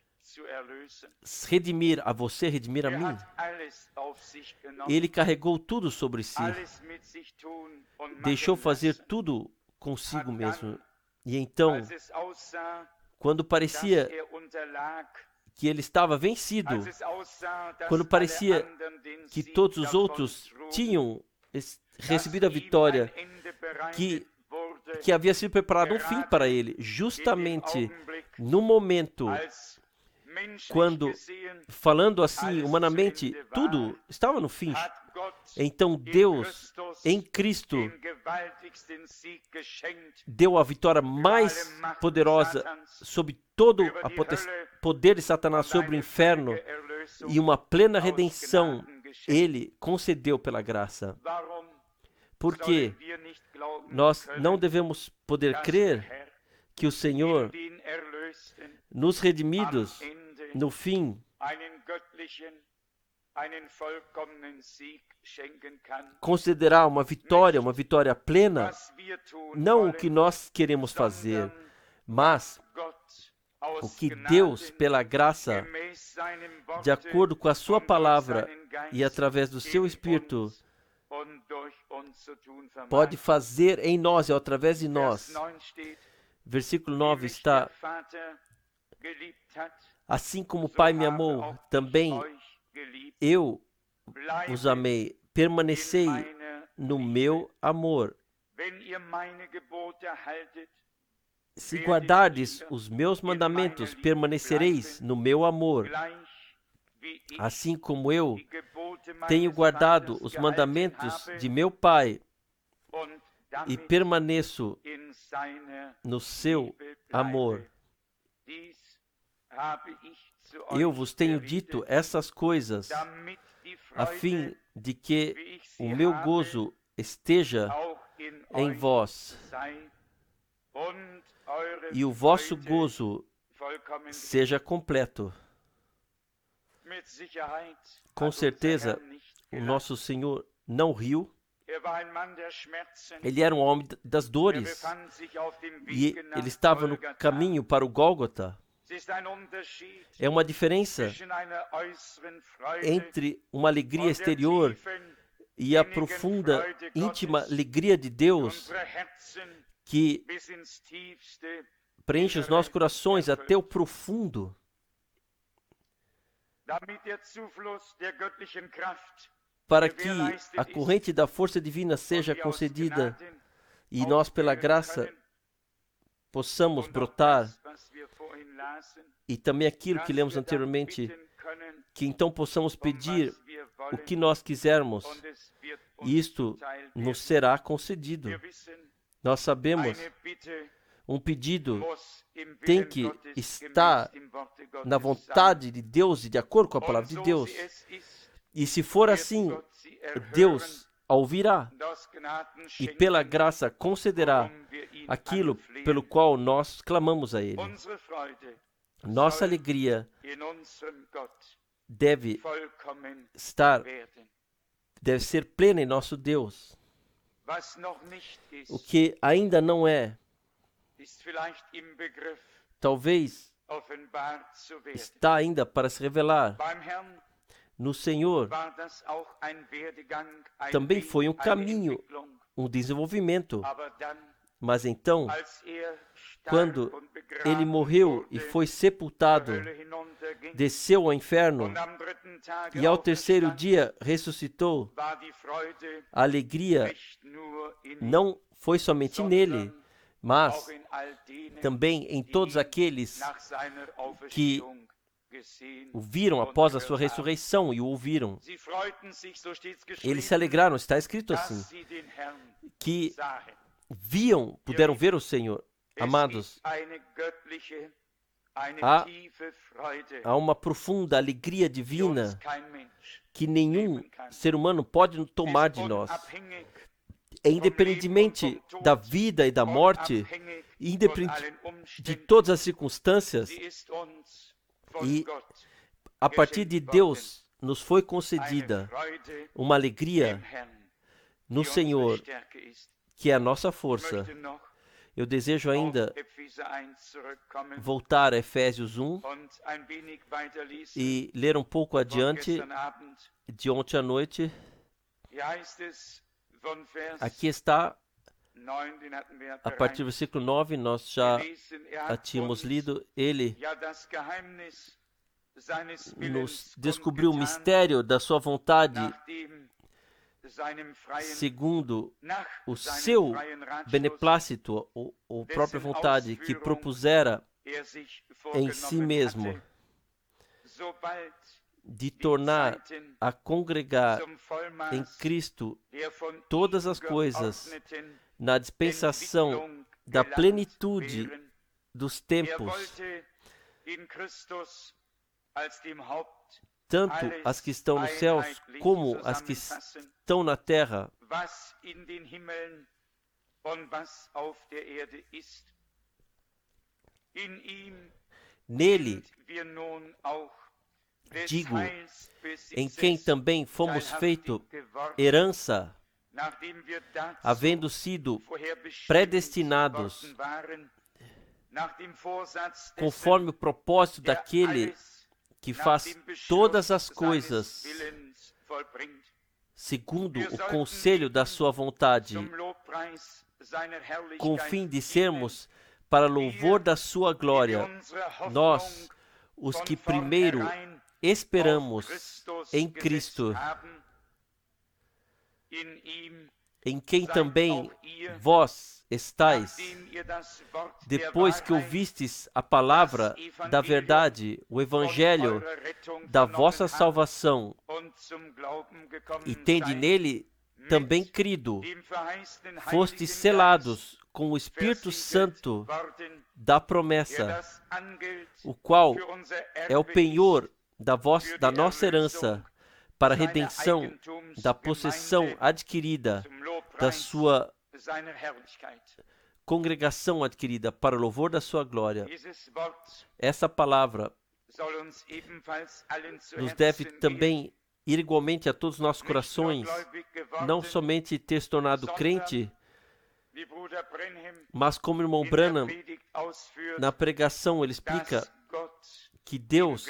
redimir a você, redimir a mim. Ele carregou tudo sobre si, deixou fazer tudo consigo mesmo. E então, quando parecia que ele estava vencido, quando parecia que todos os outros tinham recebido a vitória, que, que havia sido preparado um fim para ele, justamente no momento quando, falando assim humanamente, tudo estava no fim, então Deus, em Cristo, deu a vitória mais poderosa sobre todo o poder de Satanás, sobre o inferno, e uma plena redenção Ele concedeu pela graça. Porque nós não devemos poder crer que o Senhor, nos redimidos, no fim, considerar uma vitória, uma vitória plena, não o que nós queremos fazer, mas o que Deus, pela graça, de acordo com a sua palavra e através do seu Espírito, pode fazer em nós e através de nós. Versículo nove está: assim como o Pai me amou, também eu os amei. Permanecei no meu amor. Se guardardes os meus mandamentos, permanecereis no meu amor. Assim como eu tenho guardado os mandamentos de meu Pai e permaneço no seu amor. Eu vos tenho dito essas coisas, a fim de que o meu gozo esteja em vós e o vosso gozo seja completo. Com certeza, o nosso Senhor não riu. Ele era um homem das dores e ele estava no caminho para o Gólgota. É uma diferença entre uma alegria exterior e a profunda, íntima alegria de Deus que preenche os nossos corações até o profundo, para que a corrente da força divina seja concedida e nós, pela graça, possamos brotar. E também aquilo que lemos anteriormente, que então possamos pedir o que nós quisermos, e isto nos será concedido. Nós sabemos, um pedido tem que estar na vontade de Deus e de acordo com a palavra de Deus. E se for assim, Deus a ouvirá e pela graça concederá aquilo pelo qual nós clamamos a Ele. Nossa alegria deve estar, deve ser plena em nosso Deus. O que ainda não é, talvez está ainda para se revelar. No Senhor também foi um caminho, um desenvolvimento. Mas então, quando ele morreu e foi sepultado, desceu ao inferno e ao terceiro dia ressuscitou, a alegria não foi somente nele, mas também em todos aqueles que o viram após a sua ressurreição e o ouviram. Eles se alegraram, está escrito assim, que viam, puderam ver o Senhor. Amados, há, há uma profunda alegria divina que nenhum ser humano pode tomar de nós. É independentemente da vida e da morte, independente de todas as circunstâncias, e a partir de Deus nos foi concedida uma alegria no Senhor, que é a nossa força. Eu desejo ainda voltar a Efésios um e ler um pouco adiante de ontem à noite. Aqui está, a partir do versículo nove, nós já a tínhamos lido. Ele nos descobriu o mistério da sua vontade, segundo o seu beneplácito, ou, ou própria vontade, que propusera em si mesmo, de tornar a congregar em Cristo todas as coisas na dispensação da plenitude dos tempos, tanto as que estão nos céus como as que estão na terra. Nele, digo, em quem também fomos feito herança, havendo sido predestinados, conforme o propósito daquele que faz todas as coisas segundo o conselho da sua vontade, com o fim de sermos para louvor da sua glória, nós, os que primeiro esperamos em Cristo. em quem também vós estáis, depois que ouvistes a palavra da verdade, o evangelho da vossa salvação, e tende nele também crido, fostes selados com o Espírito Santo da promessa, o qual é o penhor da, vossa, da nossa herança, para a redenção da possessão adquirida, da sua congregação adquirida, para o louvor da sua glória. Essa palavra nos deve também ir igualmente a todos os nossos corações, não somente ter se tornado crente, mas como o irmão Branham, na pregação, ele explica que Deus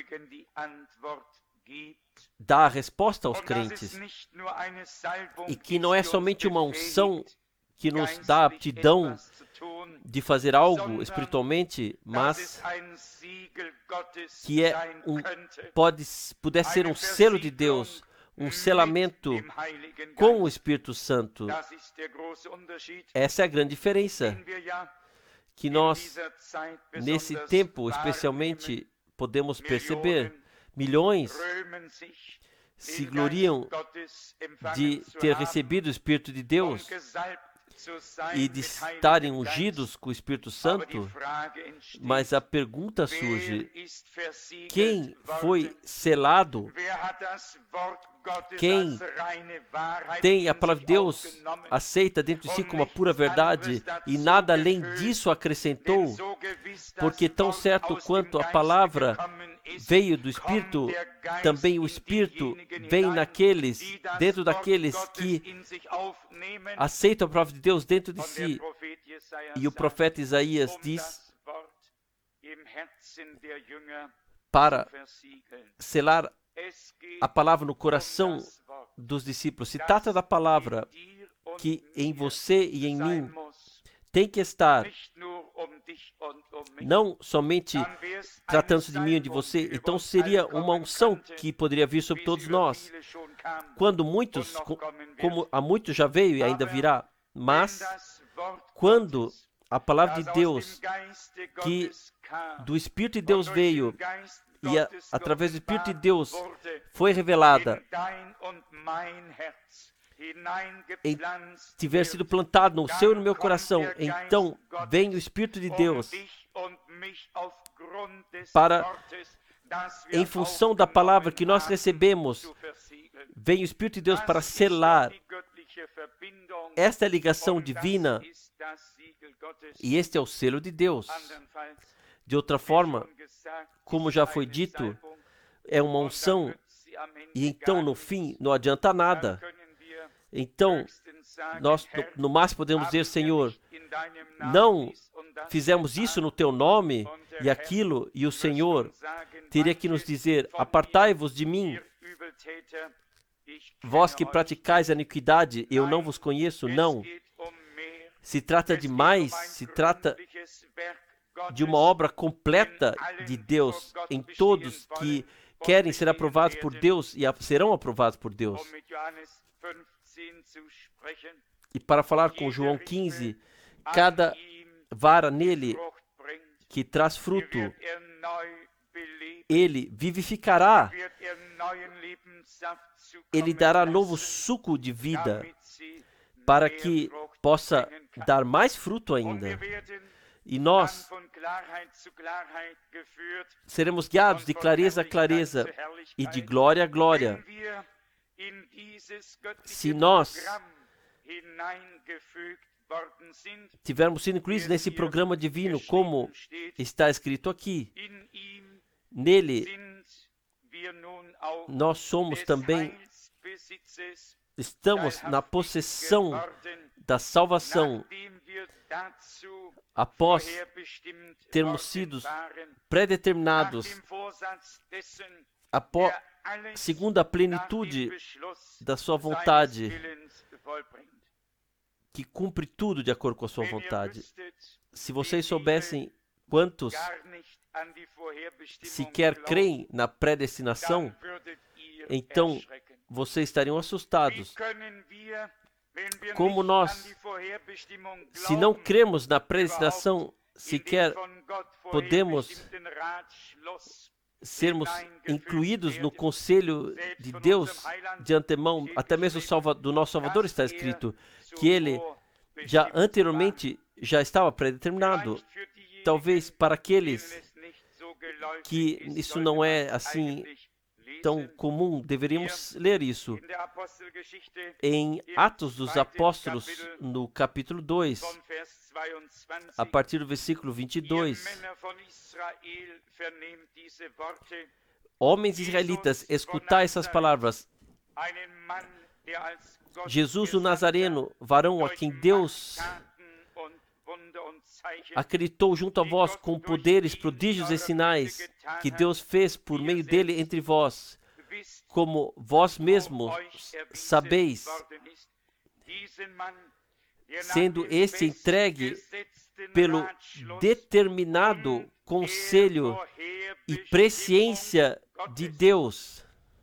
dá a resposta aos crentes e que não é somente uma unção que nos dá a aptidão de fazer algo espiritualmente, mas que é um, pode puder ser um selo de Deus, um selamento com o Espírito Santo. Essa é a grande diferença que nós, nesse tempo especialmente, podemos perceber. Milhões se gloriam de ter recebido o Espírito de Deus e de estarem ungidos com o Espírito Santo, mas a pergunta surge: quem foi selado? Quem tem a palavra de Deus aceita dentro de si como a pura verdade e nada além disso acrescentou? Porque tão certo quanto a palavra veio do Espírito, também o Espírito vem naqueles, dentro daqueles que aceitam a palavra de Deus dentro de si. E o profeta Isaías diz, para selar a palavra no coração dos discípulos. Se trata da palavra que em você e em mim tem que estar, não somente tratando-se de mim e de você. Então seria uma unção que poderia vir sobre todos nós, quando muitos, como há muitos já veio e ainda virá, mas quando a palavra de Deus, que do Espírito de Deus veio, e a, através do Espírito de Deus foi revelada, e tiver sido plantado no seu e no meu coração, então vem o Espírito de Deus para, em função da palavra que nós recebemos, vem o Espírito de Deus para selar esta ligação divina, e este é o selo de Deus. De outra forma, como já foi dito, é uma unção, e então no fim não adianta nada. Então, nós no, no máximo podemos dizer: Senhor, não fizemos isso no teu nome e aquilo, e o Senhor teria que nos dizer: apartai-vos de mim, vós que praticais a iniquidade, eu não vos conheço. Não. Se trata de mais, se trata de uma obra completa de Deus em todos que querem ser aprovados por Deus e serão aprovados por Deus. E para falar com João quinze, cada vara nele que traz fruto, ele vivificará, ele dará novo suco de vida, para que possa dar mais fruto ainda. E nós seremos guiados de clareza a clareza e de glória a glória. Se nós tivermos sido incluídos nesse programa divino, como está escrito aqui, nele nós somos também, estamos na possessão da salvação, após termos sido predeterminados, após, segundo a plenitude da sua vontade, que cumpre tudo de acordo com a sua vontade. Se vocês soubessem quantos sequer creem na predestinação, então vocês estariam assustados. Como nós, se não cremos na predestinação, sequer podemos sermos incluídos no conselho de Deus de antemão, até mesmo do nosso Salvador está escrito que ele já anteriormente já estava predeterminado. Talvez para aqueles que isso não é assim tão comum, deveríamos ler isso. Em Atos dos Apóstolos, no capítulo dois, a partir do versículo vinte e dois. Homens israelitas, escutai essas palavras. Jesus o Nazareno, varão a quem Deus acreditou junto a vós com poderes, prodígios e sinais que Deus fez por meio dele entre vós, como vós mesmos sabeis, sendo este entregue pelo determinado conselho e presciência de Deus.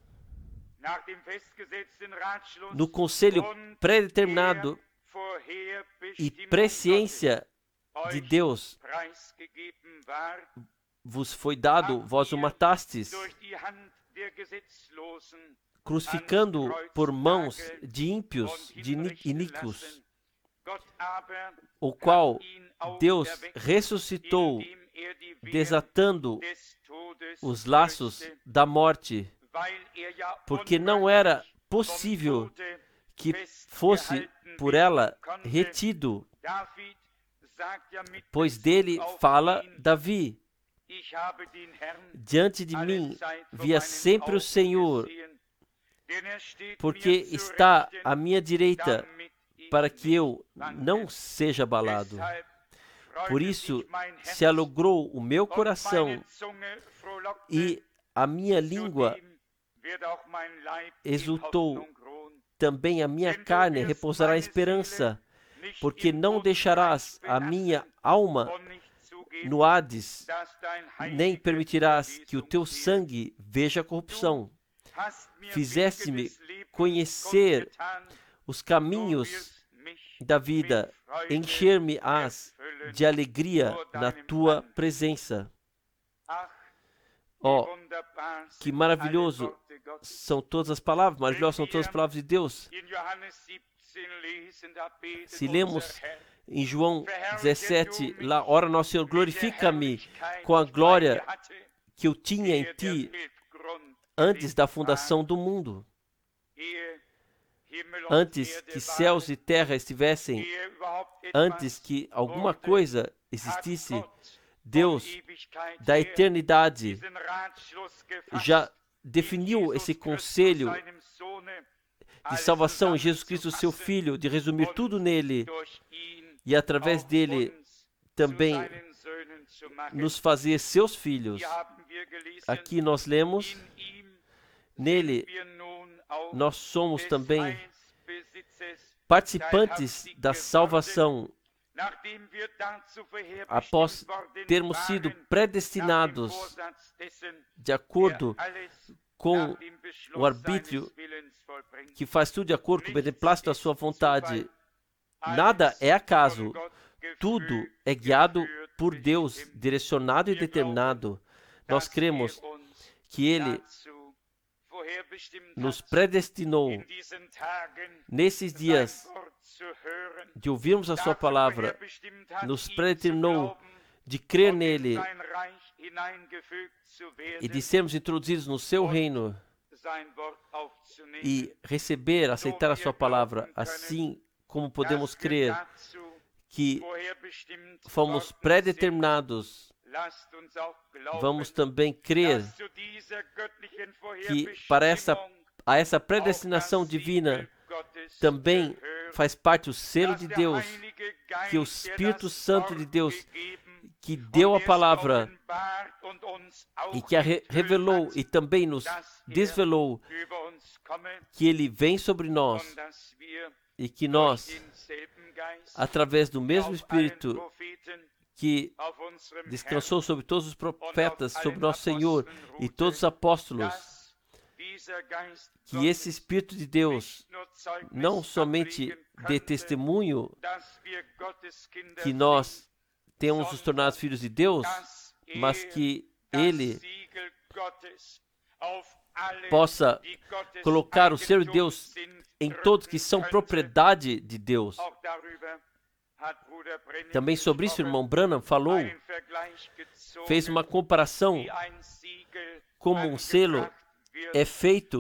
No conselho predeterminado e presciência de Deus vos foi dado, vós o matastes, crucificando por mãos de ímpios, de iníquos, o qual Deus ressuscitou, desatando os laços da morte, porque não era possível que fosse por ela retido, pois dele fala Davi: diante de mim via sempre o Senhor, porque está à minha direita, para que eu não seja abalado. Por isso se alegrou o meu coração, e a minha língua exultou, também a minha carne repousará em esperança, porque não deixarás a minha alma no Hades, nem permitirás que o teu sangue veja a corrupção. Fizeste-me conhecer os caminhos da vida, encher-me-ás de alegria na tua presença. Oh, que maravilhoso são todas as palavras, maravilhosas são todas as palavras de Deus. Se lemos em João dezessete, lá, ora nosso Senhor, glorifica-me com a glória que eu tinha em ti antes da fundação do mundo. Antes que céus e terra estivessem, antes que alguma coisa existisse, Deus da eternidade já definiu esse conselho de salvação em Jesus Cristo, seu Filho, de resumir tudo nele e através dele também nos fazer seus filhos. Aqui nós lemos, nele nós somos também participantes da salvação, após termos sido predestinados de acordo com o arbítrio que faz tudo de acordo com o beneplácito da sua vontade. Nada é acaso, tudo é guiado por Deus, direcionado e determinado. Nós cremos que Ele nos predestinou nesses dias de ouvirmos a sua palavra, nos predeterminou de crer nele e de sermos introduzidos no seu reino e receber, aceitar a sua palavra, assim como podemos crer que fomos predeterminados. Vamos também crer que para essa, a essa predestinação divina também faz parte o selo de Deus, que o Espírito Santo de Deus, que deu a palavra e que a re revelou e também nos desvelou, que Ele vem sobre nós e que nós, através do mesmo Espírito que descansou sobre todos os profetas, sobre nosso Senhor e todos os apóstolos, que esse Espírito de Deus não somente dê testemunho que nós temos nos tornado filhos de Deus, mas que Ele possa colocar o selo de Deus em todos que são propriedade de Deus. Também sobre isso, o irmão Branham falou, fez uma comparação como um selo é feito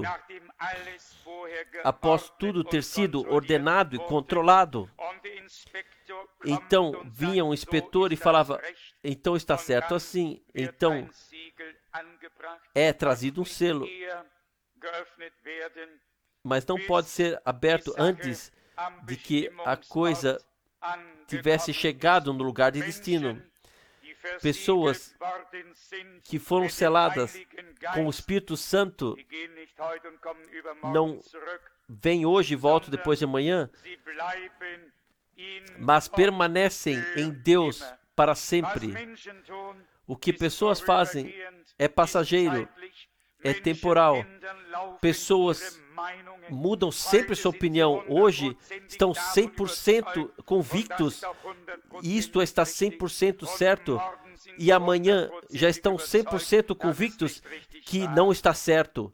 após tudo ter sido ordenado e controlado. Então vinha um inspetor e falava, então está certo assim, então é trazido um selo, mas não pode ser aberto antes de que a coisa tivesse chegado no lugar de destino. Pessoas que foram seladas com o Espírito Santo não vêm hoje e voltam depois de amanhã, mas permanecem em Deus para sempre. O que pessoas fazem é passageiro, é temporal. Pessoas mudam sempre sua opinião. Hoje estão cem por cento convictos, e isto está cem por cento certo, e amanhã já estão cem por cento convictos que não está certo.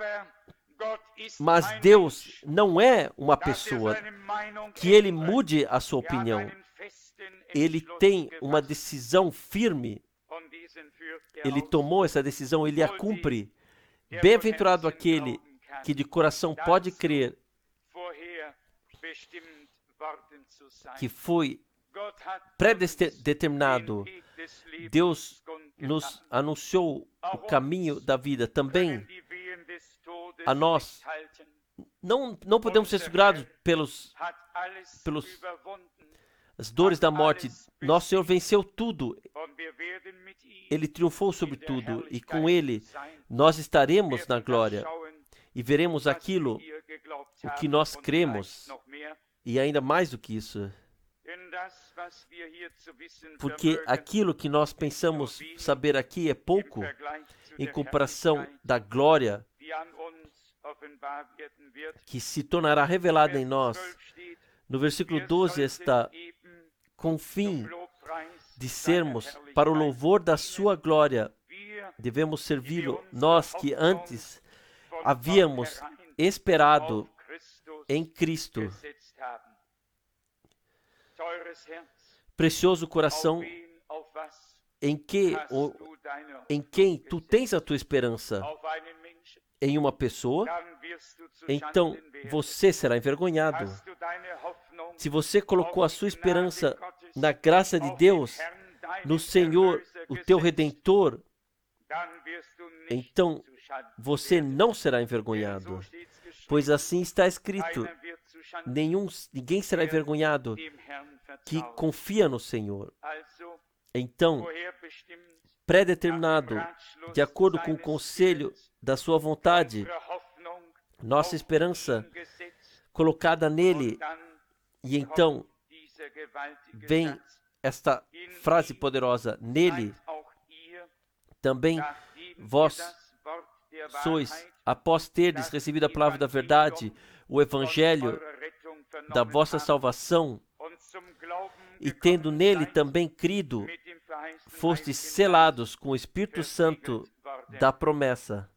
Mas Deus não é uma pessoa que Ele mude a sua opinião. Ele tem uma decisão firme. Ele tomou essa decisão, Ele a cumpre. Bem-aventurado aquele que de coração pode crer que foi predeterminado. Deus nos anunciou o caminho da vida. Também a nós não, não podemos ser segurados pelos, pelos as dores da morte. Nosso Senhor venceu tudo. Ele triunfou sobre tudo, e com Ele nós estaremos na glória e veremos aquilo o que nós cremos, e ainda mais do que isso. Porque aquilo que nós pensamos saber aqui é pouco em comparação da glória que se tornará revelada em nós. No versículo doze está, com fim de sermos para o louvor da sua glória, devemos servi-lo, nós que antes havíamos esperado em Cristo. Precioso coração, em que ou, em quem tu tens a tua esperança? Em uma pessoa? Então você será envergonhado. Se você colocou a sua esperança na graça de Deus, no Senhor, o teu Redentor, então você não será envergonhado, pois assim está escrito: nenhum, ninguém será envergonhado que confia no Senhor. Então, predeterminado, de acordo com o conselho da sua vontade, nossa esperança colocada nele, e então vem esta frase poderosa: nele também vós sois, após terdes recebido a palavra da verdade, o evangelho da vossa salvação, e tendo nele também crido, fostes selados com o Espírito Santo da promessa.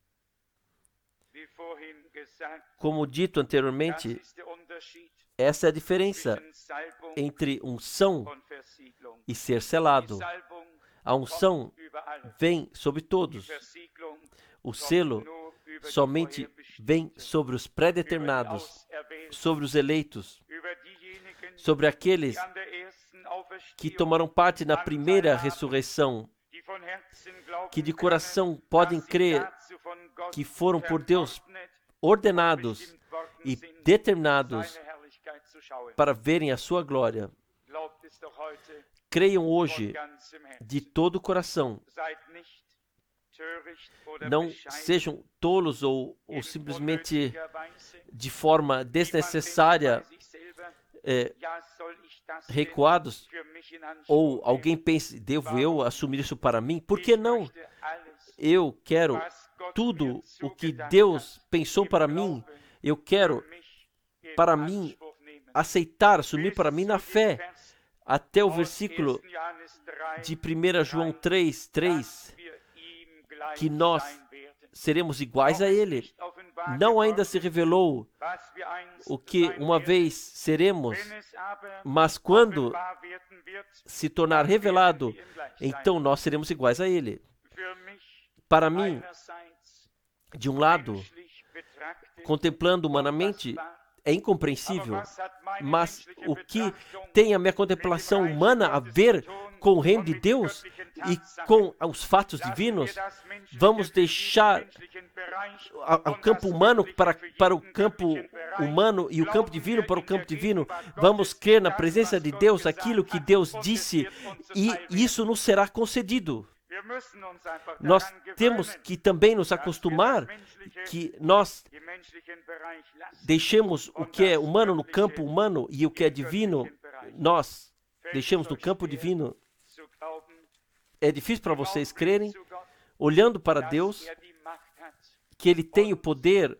Como dito anteriormente, essa é a diferença entre unção e ser selado. A unção vem sobre todos. O selo somente vem sobre os predeterminados, sobre os eleitos, sobre aqueles que tomaram parte na primeira ressurreição, que de coração podem crer que foram por Deus ordenados e determinados para verem a sua glória. Creiam hoje de todo o coração. Não sejam tolos ou, ou simplesmente de forma desnecessária é, recuados, ou alguém pense: devo eu assumir isso para mim? Por que não? Eu quero tudo o que Deus pensou para mim. Eu quero para mim aceitar, assumir para mim na fé, até o versículo de primeira João três, três, que nós seremos iguais a Ele. Não ainda se revelou o que uma vez seremos, mas quando se tornar revelado, então nós seremos iguais a Ele. Para mim, de um lado, contemplando humanamente, é incompreensível, mas o que tem a minha contemplação humana a ver com o reino de Deus e com os fatos divinos, vamos deixar o campo humano para, para o campo humano e o campo divino para o campo divino. Vamos crer na presença de Deus, aquilo que Deus disse, e isso nos será concedido. Nós temos que também nos acostumar que nós deixemos o que é humano no campo humano e o que é divino, nós deixemos no campo divino. É difícil para vocês crerem, olhando para Deus, que Ele tem o poder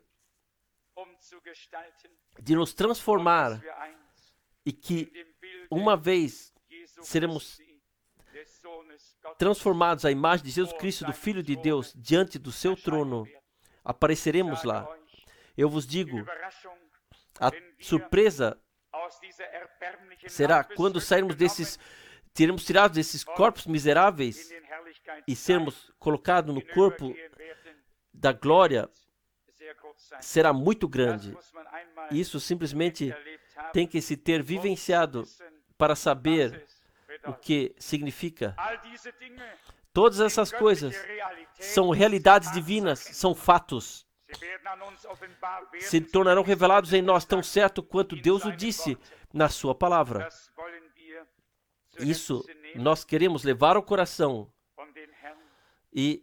de nos transformar e que uma vez seremos transformados à imagem de Jesus Cristo, do Filho de Deus, diante do seu trono, apareceremos lá. Eu vos digo, a surpresa será quando sairmos desses, teremos tirado desses corpos miseráveis e sermos colocados no corpo da glória, será muito grande. Isso simplesmente tem que se ter vivenciado para saber o que significa. Todas essas coisas são realidades divinas, são fatos. Se tornarão revelados em nós tão certo quanto Deus o disse na sua palavra. Isso nós queremos levar ao coração e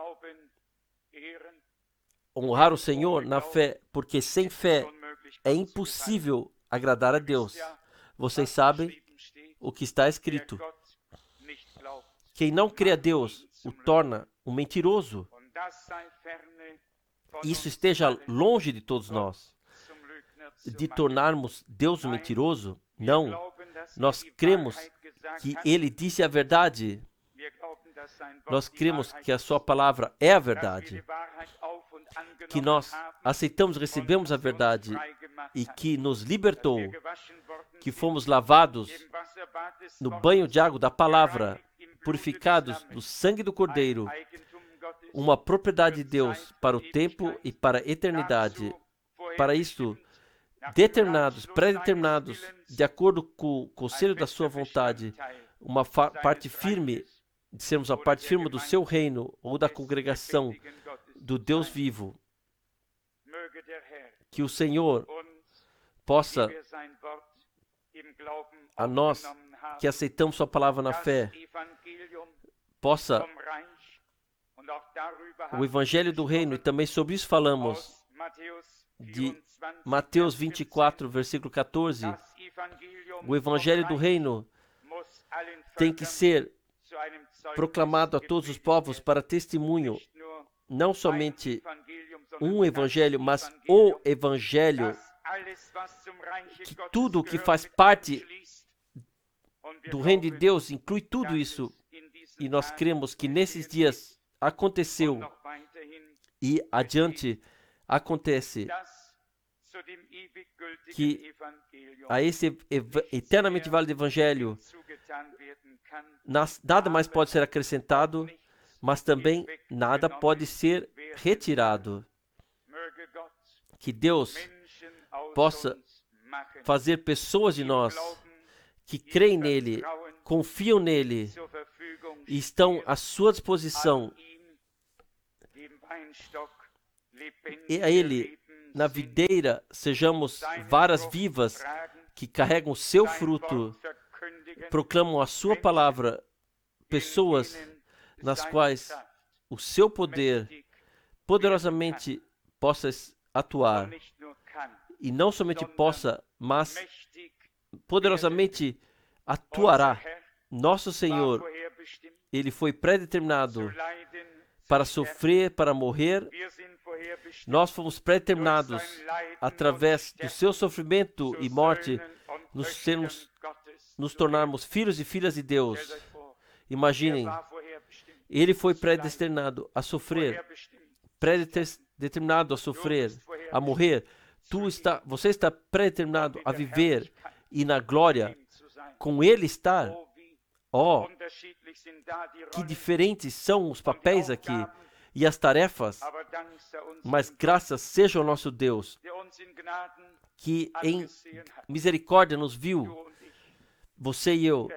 honrar o Senhor na fé, porque sem fé é impossível agradar a Deus. Vocês sabem o que está escrito. Quem não crê a Deus o torna um mentiroso. Isso esteja longe de todos nós, de tornarmos Deus um mentiroso. Não, nós cremos que Ele disse a verdade. Nós cremos que a sua palavra é a verdade, que nós aceitamos e recebemos a verdade e que nos libertou, que fomos lavados no banho de água da palavra, purificados no sangue do Cordeiro, uma propriedade de Deus para o tempo e para a eternidade. Para isso, determinados, pré-determinados, de acordo com o conselho da sua vontade, uma parte firme, de sermos a parte firme do seu reino ou da congregação do Deus vivo. Que o Senhor possa, a nós que aceitamos sua palavra na fé, possa o Evangelho do Reino, e também sobre isso falamos de Mateus vinte e quatro, versículo quatorze, o Evangelho do Reino tem que ser proclamado a todos os povos para testemunho, não somente um Evangelho, mas o Evangelho, que tudo que faz parte do reino de Deus inclui tudo isso, e nós cremos que nesses dias aconteceu e adiante acontece que a esse eternamente válido Evangelho nada mais pode ser acrescentado, mas também nada pode ser retirado. Que Deus possa fazer pessoas de nós que creem nele, confiam nele e estão à sua disposição, e a Ele, na videira, sejamos varas vivas que carregam o seu fruto, proclamam a sua palavra, pessoas nas quais o seu poder poderosamente possa atuar, e não somente possa, mas poderosamente atuará. Nosso Senhor, Ele foi predeterminado para sofrer, para morrer. Nós fomos predeterminados através do seu sofrimento e morte, nos, sermos, nos tornarmos filhos e filhas de Deus. Imaginem, ele foi predestinado a sofrer, predeterminado a sofrer, a morrer. Tu está, você está predeterminado a viver e na glória com ele estar. Oh, que diferentes são os papéis aqui e as tarefas, mas graças seja ao nosso Deus, que em misericórdia nos viu, você e eu.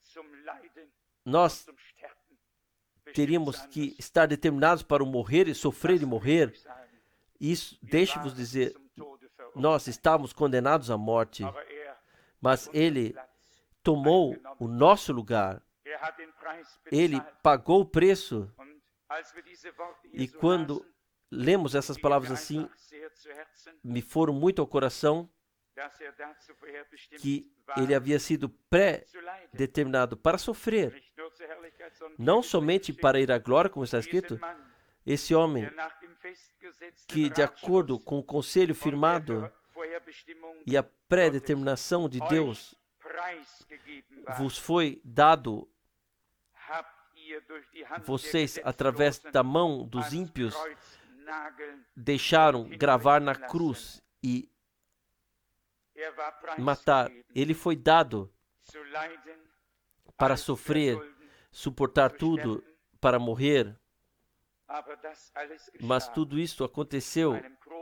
Nós teríamos que estar determinados para o morrer e sofrer e morrer. Isso, deixe-vos dizer, nós estávamos condenados à morte, mas ele tomou o nosso lugar. Ele pagou o preço. E quando lemos essas palavras assim, me foram muito ao coração que ele havia sido pré-determinado para sofrer, não somente para ir à glória, como está escrito. Esse homem que, de acordo com o conselho firmado e a pré-determinação de Deus, vos foi dado, vocês, através da mão dos ímpios, deixaram gravar na cruz e matar. Ele foi dado para sofrer, suportar tudo, para morrer. Mas tudo isso aconteceu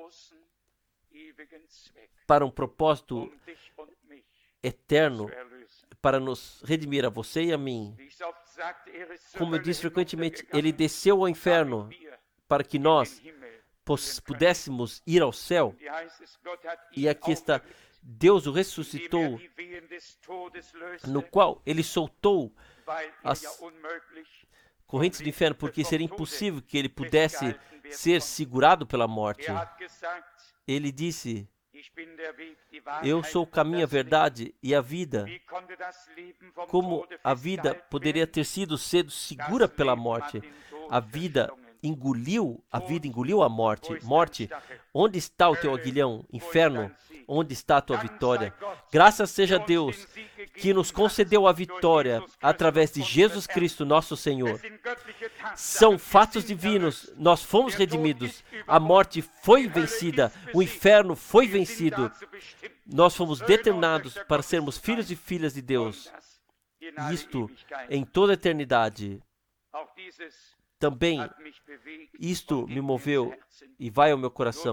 para um propósito eterno, para nos redimir a você e a mim. Como eu disse frequentemente, ele desceu ao inferno para que nós pudéssemos ir ao céu. E aqui está, Deus o ressuscitou, no qual ele soltou as correntes do inferno, porque seria impossível que ele pudesse ser segurado pela morte. Ele disse: eu sou o caminho, a verdade e a vida. Como a vida poderia ter sido sendo segura pela morte? A vida engoliu, a vida engoliu a morte. Morte, onde está o teu aguilhão? Inferno, onde está a tua vitória? Graças seja a Deus que nos concedeu a vitória através de Jesus Cristo, nosso Senhor. São fatos divinos, nós fomos redimidos, a morte foi vencida, o inferno foi vencido. Nós fomos determinados para sermos filhos e filhas de Deus. Isto em toda a eternidade. Também isto me moveu e vai ao meu coração.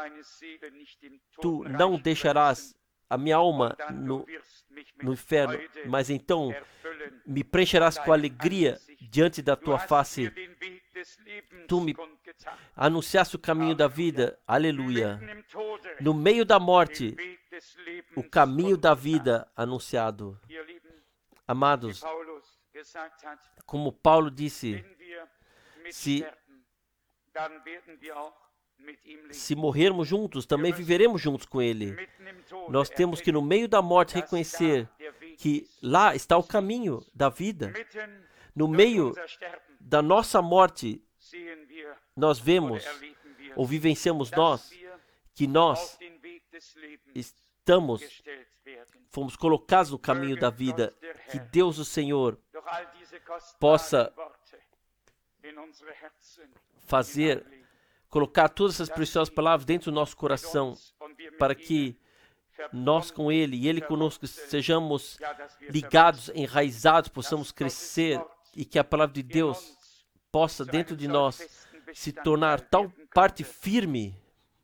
Tu não deixarás a minha alma no, no inferno, mas então me preencherás com alegria diante da tua face. Tu me anunciaste o caminho da vida, aleluia. No meio da morte, o caminho da vida anunciado. Amados, como Paulo disse, se, se morrermos juntos, também viveremos juntos com Ele. Nós temos que, no meio da morte, reconhecer que lá está o caminho da vida. No meio da nossa morte, nós vemos ou vivenciamos nós que nós estamos, fomos colocados no caminho da vida. Que Deus, o Senhor, possa fazer, colocar todas essas preciosas palavras dentro do nosso coração, para que nós com Ele e Ele conosco sejamos ligados, enraizados, possamos crescer e que a palavra de Deus possa dentro de nós se tornar tal parte firme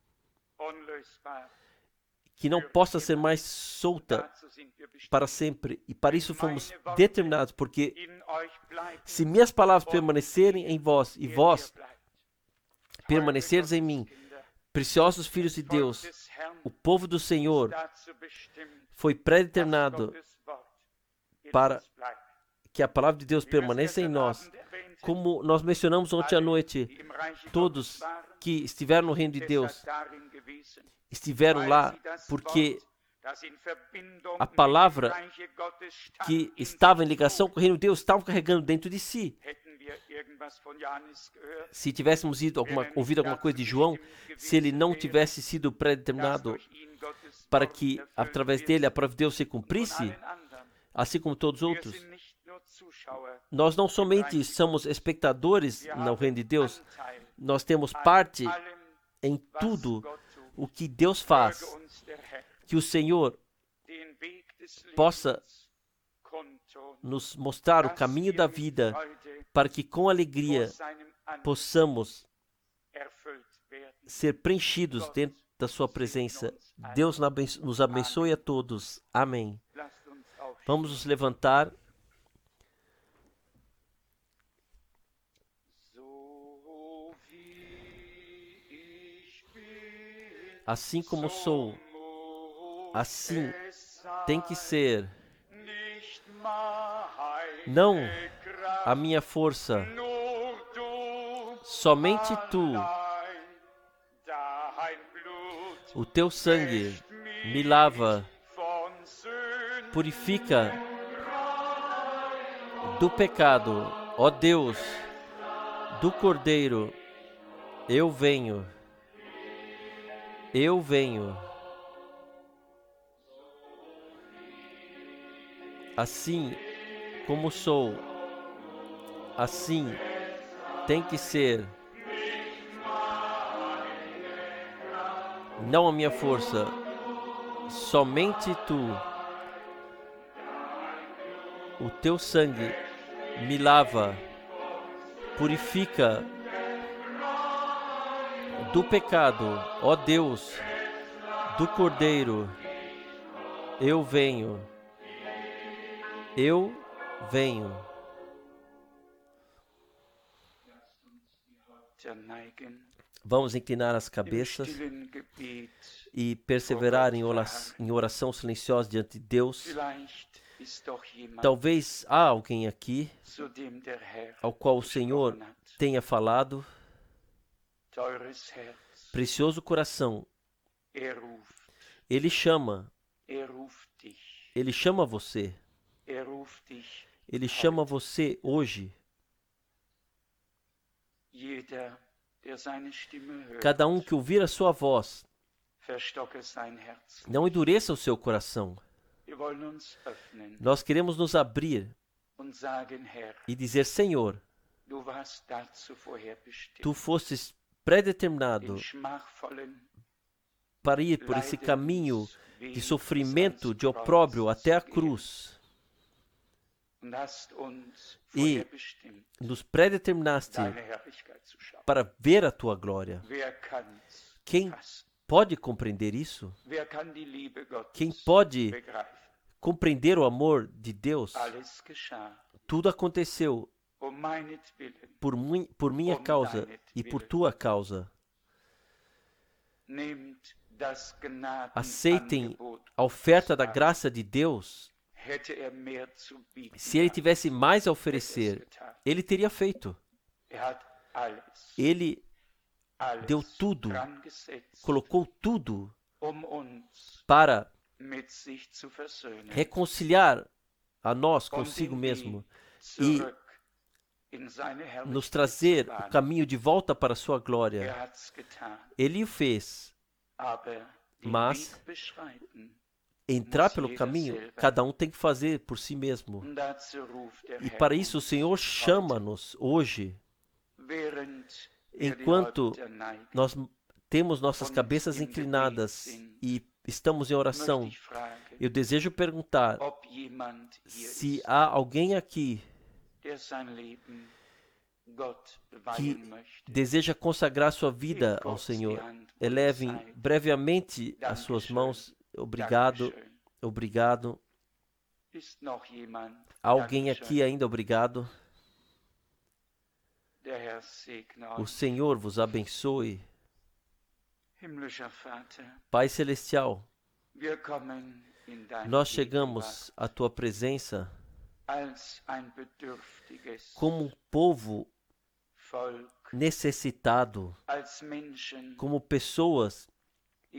que não possa ser mais solta para sempre. E para isso fomos determinados, porque se minhas palavras permanecerem em vós e vós permaneceres em mim, preciosos filhos de Deus, o povo do Senhor foi predeterminado para que a palavra de Deus permaneça em nós. Como nós mencionamos ontem à noite, todos que estiveram no reino de Deus estiveram lá porque a palavra que estava em ligação com o reino de Deus estavam carregando dentro de si. se tivéssemos ido alguma, ouvido alguma coisa de João, se ele não tivesse sido predeterminado para que, através dele, a palavra de Deus se cumprisse, assim como todos os outros, nós não somente somos espectadores no reino de Deus, nós temos parte em tudo o que Deus faz. Que o Senhor possa nos mostrar o caminho da vida, para que com alegria possamos ser preenchidos dentro da sua presença. Deus nos abençoe a todos. Amém. Vamos nos levantar. Assim como sou, assim tem que ser. Não a minha força, somente tu. O teu sangue me lava, purifica do pecado, ó Deus, do Cordeiro. Eu venho, eu venho. Assim como sou, assim tem que ser. Não a minha força, somente tu. O teu sangue me lava, purifica do pecado, ó Deus, do Cordeiro. Eu venho, eu venho. Vamos inclinar as cabeças e perseverar em oração, em oração silenciosa diante de Deus. Talvez há alguém aqui ao qual o Senhor tenha falado. Precioso coração, Ele chama, Ele chama você, Ele chama você hoje. Cada um que ouvir a sua voz, não endureça o seu coração. Nós queremos nos abrir e dizer: Senhor, tu fostes predeterminado para ir por esse caminho de sofrimento, de opróbrio até a cruz. E nos predeterminaste para ver a tua glória. Quem pode compreender isso? Quem pode compreender o amor de Deus? Tudo aconteceu por, mi- por minha causa e por tua causa. Aceitem a oferta da graça de Deus. Se ele tivesse mais a oferecer, ele teria feito. Ele deu tudo, colocou tudo para reconciliar a nós consigo mesmo e nos trazer o caminho de volta para a sua glória. Ele o fez, mas entrar pelo caminho, cada um tem que fazer por si mesmo. E para isso o Senhor chama-nos hoje, enquanto nós temos nossas cabeças inclinadas e estamos em oração. Eu desejo perguntar se há alguém aqui que deseja consagrar sua vida ao Senhor. Elevem brevemente as suas mãos. Obrigado, obrigado. Há alguém aqui ainda? Obrigado. O Senhor vos abençoe. Pai Celestial, nós chegamos à tua presença como um povo necessitado, como pessoas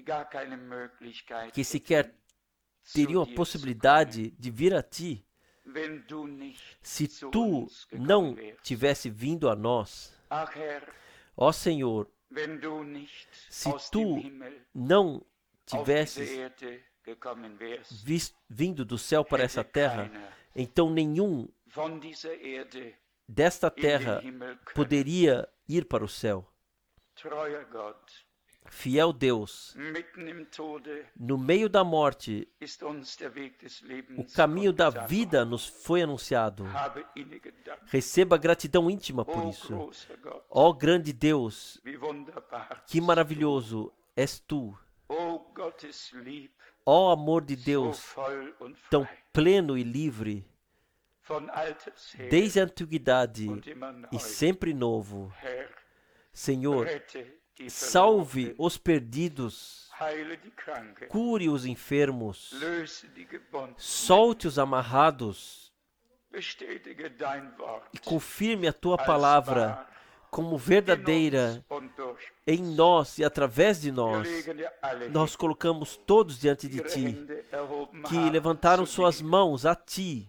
que sequer teriam a possibilidade de vir a ti wenn du nicht se zu tu uns não gekommen wärst. tivesse vindo a nós. Ach Herr, Ó Senhor, wenn du nicht se aus tu dem Himmel não auf diese tivesses Erde gekommen wärst, vis- vindo do céu para essa hätte terra, keiner então nenhum von dieser Erde desta in den terra Himmel können. poderia ir para o céu. Treuer Gott, Fiel Deus, mitten im Tode no meio da morte, ist uns der Weg des o Lebens caminho da kundgetan vida worden. nos foi anunciado. Habe innige Dank. Receba gratidão íntima por Oh, isso. großer Gott, Ó grande Deus, wie wunderbar. que maravilhoso és tu. Oh, Gottes Lieb, Ó amor de so Deus, voll und tão frei. pleno e livre, Von alters her desde a antiguidade und immer neu. e sempre novo. Herr, Senhor, rette die salve Verlorenen, os perdidos, heile die Kranken, cure os enfermos, löse die Gebundenen, solte os amarrados bestätige dein Wort e confirme a tua als palavra wahr como in verdadeira uns und durch em nós e através de Wir nós. legen dir alle Nós colocamos todos diante de ihre ti, Hände erhoben que haben levantaram zu suas dir. mãos a ti.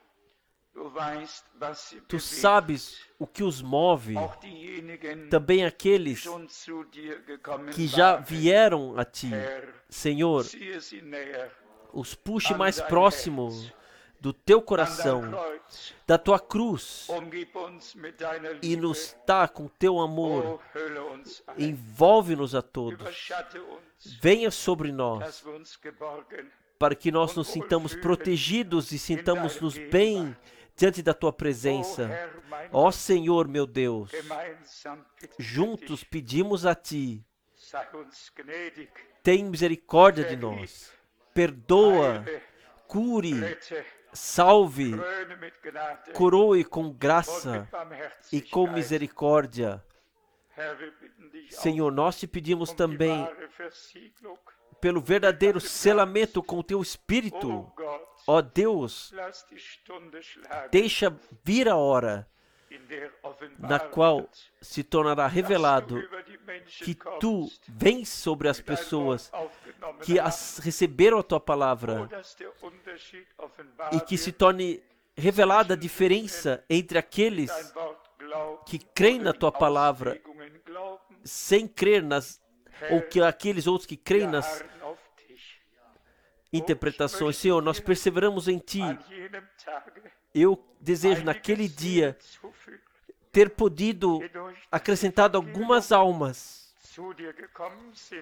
Du weißt, was sie Tu bewegt. sabes o que os move, Auch diejenigen, também die aqueles schon zu dir gekommen que já waren. vieram a ti. Herr, Senhor, ziehe sie näher os puxe mais próximo do teu an dein coração, Kreuz. da tua cruz, Umgib uns mit deiner e Liebe. nos tá com teu amor. Oh, hülle uns ein. Envolve-nos a todos. Überschatte uns, Venha sobre nós, dass wir uns geborgen para que nós nos sintamos protegidos e sintamos-nos bem diante da tua Oh, presença. Herr, mein Ó Senhor, meu Deus, gemeinsam bitten wir juntos dich, pedimos a ti, sei uns gnädig, tem misericórdia de nós. Perdoa, heile, cure, rette, salve, kröne mit Gnade coroe com und graça mit e com Barmherzigkeit. misericórdia. Herr, wir bitten dich auch Senhor, nós te pedimos um die também wahre Versiegelung. pelo verdadeiro selamento com o teu Oh Espírito. Gott, Ó Deus, lass die Stunde schlagen, deixa vir a hora in der na offenbar qual wird, se tornará dass du revelado über die Menschen que kommst, tu vens sobre as die dein pessoas Wort aufgenommen que haben. as receberam a tua Oh, palavra dass der Unterschied offenbar e que se wird, torne revelada a diferença entre aqueles dein Wort glauben que creem oder na die tua palavra Auslegungen glauben. sem crer nas, ou Herr, que aqueles outros que creem wir nas harren auf dich. interpretações. Senhor, nós perseveramos em ti. An jenem Tage Eu desejo naquele einiges dia hinzufügen, ter podido die durch das acrescentado algumas almas zu dir gekommen sind,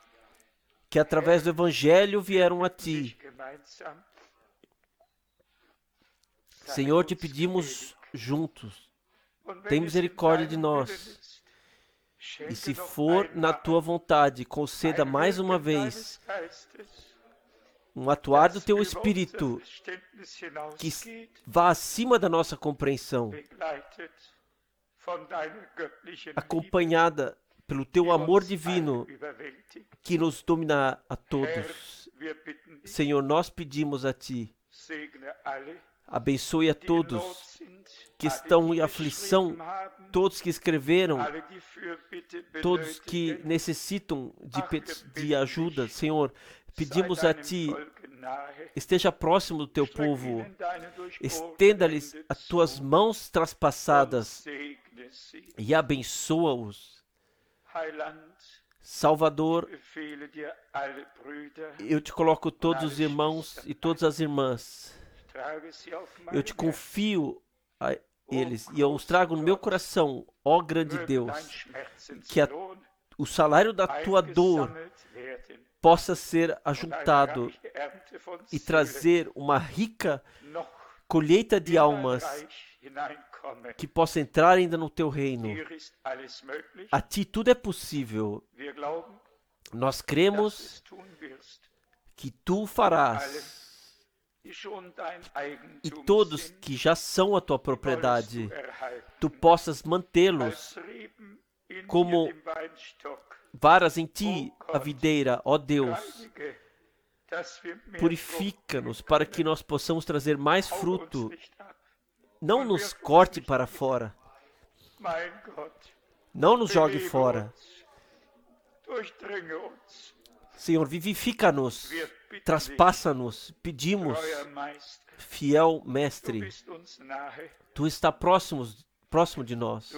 que através do Evangelho vieram a sich ti. gemeinsam. Sei Senhor, te uns pedimos gnädig. juntos, Und wenn tem es in misericórdia de deinem nós. Willen ist, schenke E se noch for na einmal tua vontade, conceda ein mais uma Wirken vez deines Geistes, um atuar do das teu über unser Espírito Verständnis que hinausgeht, vá acima da nossa compreensão, begleitet von deiner göttlichen Liebe, acompanhada pelo teu die amor uns divino alle überwältigt. que nos domina a Herr, todos. wir bitten dich, Senhor, nós pedimos a ti, segne alle, abençoe a die in Not todos sind, que alle, estão die em aflição, geschrieben haben, todos que escreveram, alle, die Fürbitte todos que benötigen. necessitam de, Ach, pe- wir de bitten ajuda. dich, Senhor, pedimos a sei deinem ti, Volke nahe, esteja próximo do teu streck povo, ihnen deine durchbohrten estenda-lhes Hände as tuas zu mãos und traspassadas segne sie. e abençoa-os. Heiland, Salvador, befehle dir alle Brüder, eu te coloco todos os irmãos e todas as irmãs. trage sie auf Eu mein te Herz. confio a eles e eu os trago no meu coração, ó grande Möge Deus, dein Schmerzenslohn que a- o salário da tua dor eingesammelt werden possa ser und eine ajuntado reiche Ernte von e Seelen trazer uma rica noch colheita de in dein almas Reich hineinkomme. que possa entrar ainda no teu reino. Dir ist alles möglich. A ti tudo é possível. Wir glauben, Nós dass du cremos es tun wirst. que tu farás. Die schon dein E Eigentum todos sind, que já são a tua wolltest propriedade, du erhalten. tu possas mantê-los Als Reben in como dir im Weinstock. varas em ti, a videira, ó Deus. Reinige, dass wir mehr Purifica-nos Frucht para bringen que nós possamos trazer mais können. Hau fruto. uns nicht ab. Não nos corte para fora. Mein Gott, Não nos jogue belebe fora. uns, durchdringe uns. Senhor, vivifica-nos. Wir traspassa-nos. Pedimos, fiel Mestre, Tu está próximo, próximo de nós.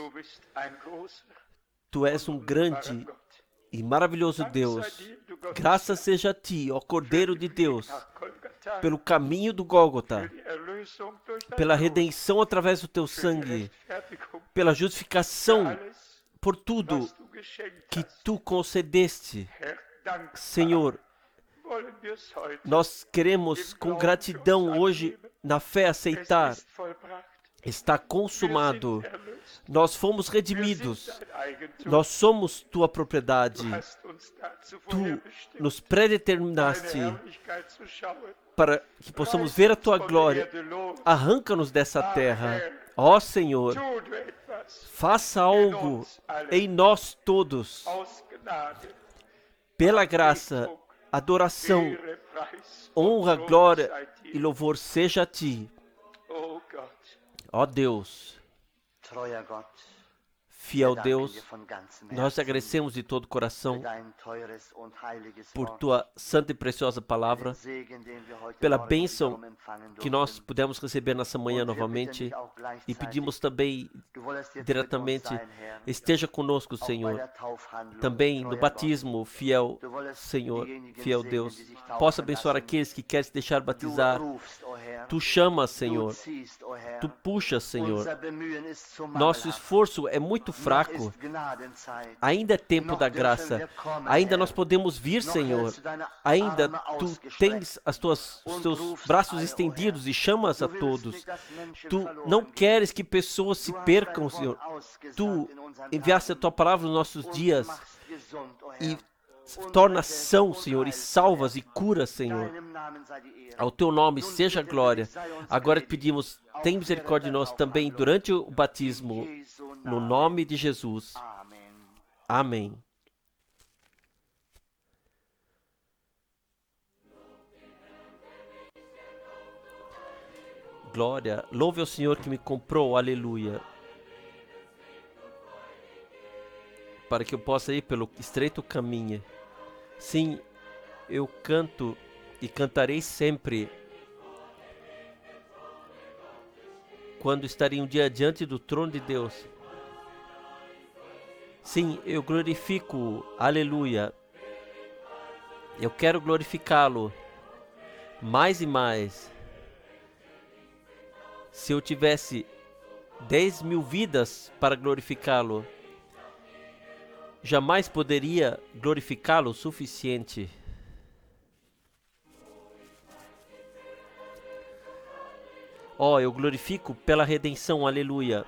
Tu és um grande e maravilhoso Deus. Graças seja a Ti, ó Cordeiro de Deus, pelo caminho do Gólgota, pela redenção através do Teu sangue, pela justificação, por tudo que Tu concedeste. Senhor, nós queremos com gratidão hoje na fé aceitar. Está consumado. Nós fomos redimidos. Nós somos Tua propriedade. Tu nos predeterminaste para que possamos ver a Tua glória. Arranca-nos dessa terra. Ó Senhor, faça algo em nós todos. Pela graça, adoração, honra, glória e louvor seja a Ti. Ó Deus, fiel Deus, nós te agradecemos de todo o coração por Tua santa e preciosa palavra, pela bênção que nós pudemos receber nessa manhã novamente, e pedimos também diretamente, esteja conosco, Senhor, também no batismo, fiel Senhor, fiel Deus, possa abençoar aqueles que querem se deixar batizar. Tu chamas, Senhor, Tu puxas, Senhor. Nosso esforço é muito fraco. Ainda é tempo da graça. Ainda nós podemos vir, Senhor. Ainda Tu tens as tuas, os Teus braços estendidos e chamas a todos. Tu não queres que pessoas se percam, Senhor. Tu enviaste a Tua palavra nos nossos dias e torna são, Senhor, e salvas e curas, Senhor. Ao Teu nome seja a glória. Agora te pedimos, tem misericórdia de nós também durante o batismo, no nome de Jesus. Amém. Glória, louve ao Senhor que me comprou, aleluia. Para que eu possa ir pelo estreito caminho. Sim, eu canto e cantarei sempre. Quando estarei um dia diante do trono de Deus. Sim, eu glorifico, aleluia. Eu quero glorificá-lo mais e mais. Se eu tivesse dez mil vidas para glorificá-lo, jamais poderia glorificá-lo o suficiente. Ó, oh, eu glorifico pela redenção, aleluia.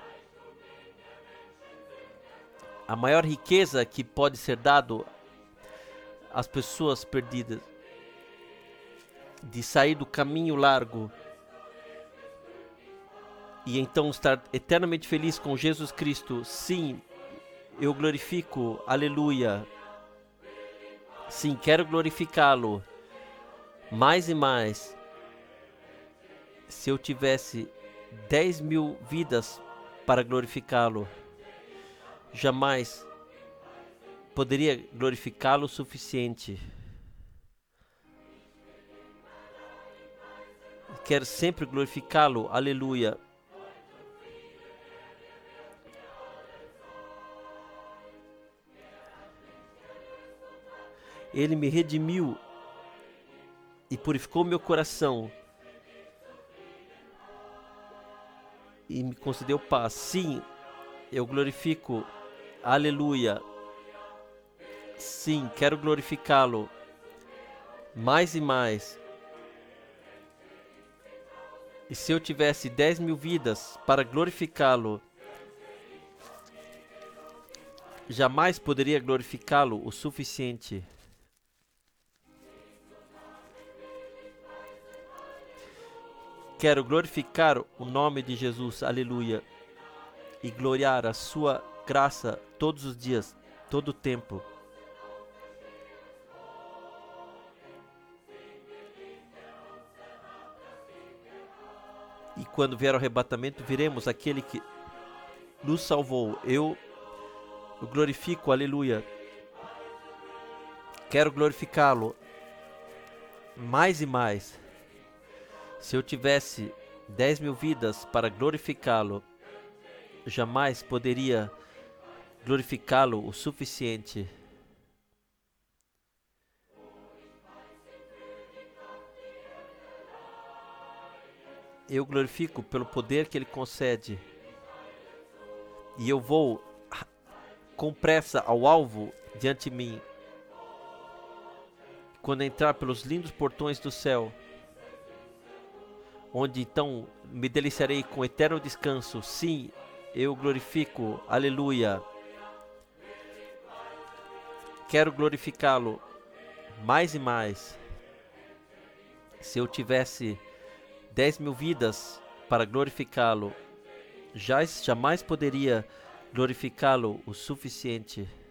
A maior riqueza que pode ser dado às pessoas perdidas, de sair do caminho largo e então estar eternamente feliz com Jesus Cristo. Sim, eu glorifico, aleluia. Sim, quero glorificá-lo mais e mais. Se eu tivesse dez mil vidas para glorificá-lo, jamais poderia glorificá-lo o suficiente. Quero sempre glorificá-lo, aleluia. Ele me redimiu e purificou meu coração e me concedeu paz. Sim, eu glorifico, aleluia. Sim, quero glorificá-lo mais e mais. E se eu tivesse dez mil vidas para glorificá-lo, jamais poderia glorificá-lo o suficiente. Quero glorificar o nome de Jesus, aleluia, e gloriar a sua graça todos os dias, todo o tempo. E quando vier o arrebatamento, veremos aquele que nos salvou. Eu o glorifico, aleluia. Quero glorificá-lo mais e mais. Se eu tivesse dez mil vidas para glorificá-lo, jamais poderia glorificá-lo o suficiente. Eu glorifico pelo poder que Ele concede. E eu vou com pressa ao alvo diante de mim. Quando entrar pelos lindos portões do céu, onde então me deliciarei com eterno descanso. Sim, eu glorifico, aleluia. Quero glorificá-lo mais e mais. Se eu tivesse dez mil vidas para glorificá-lo, já, jamais poderia glorificá-lo o suficiente.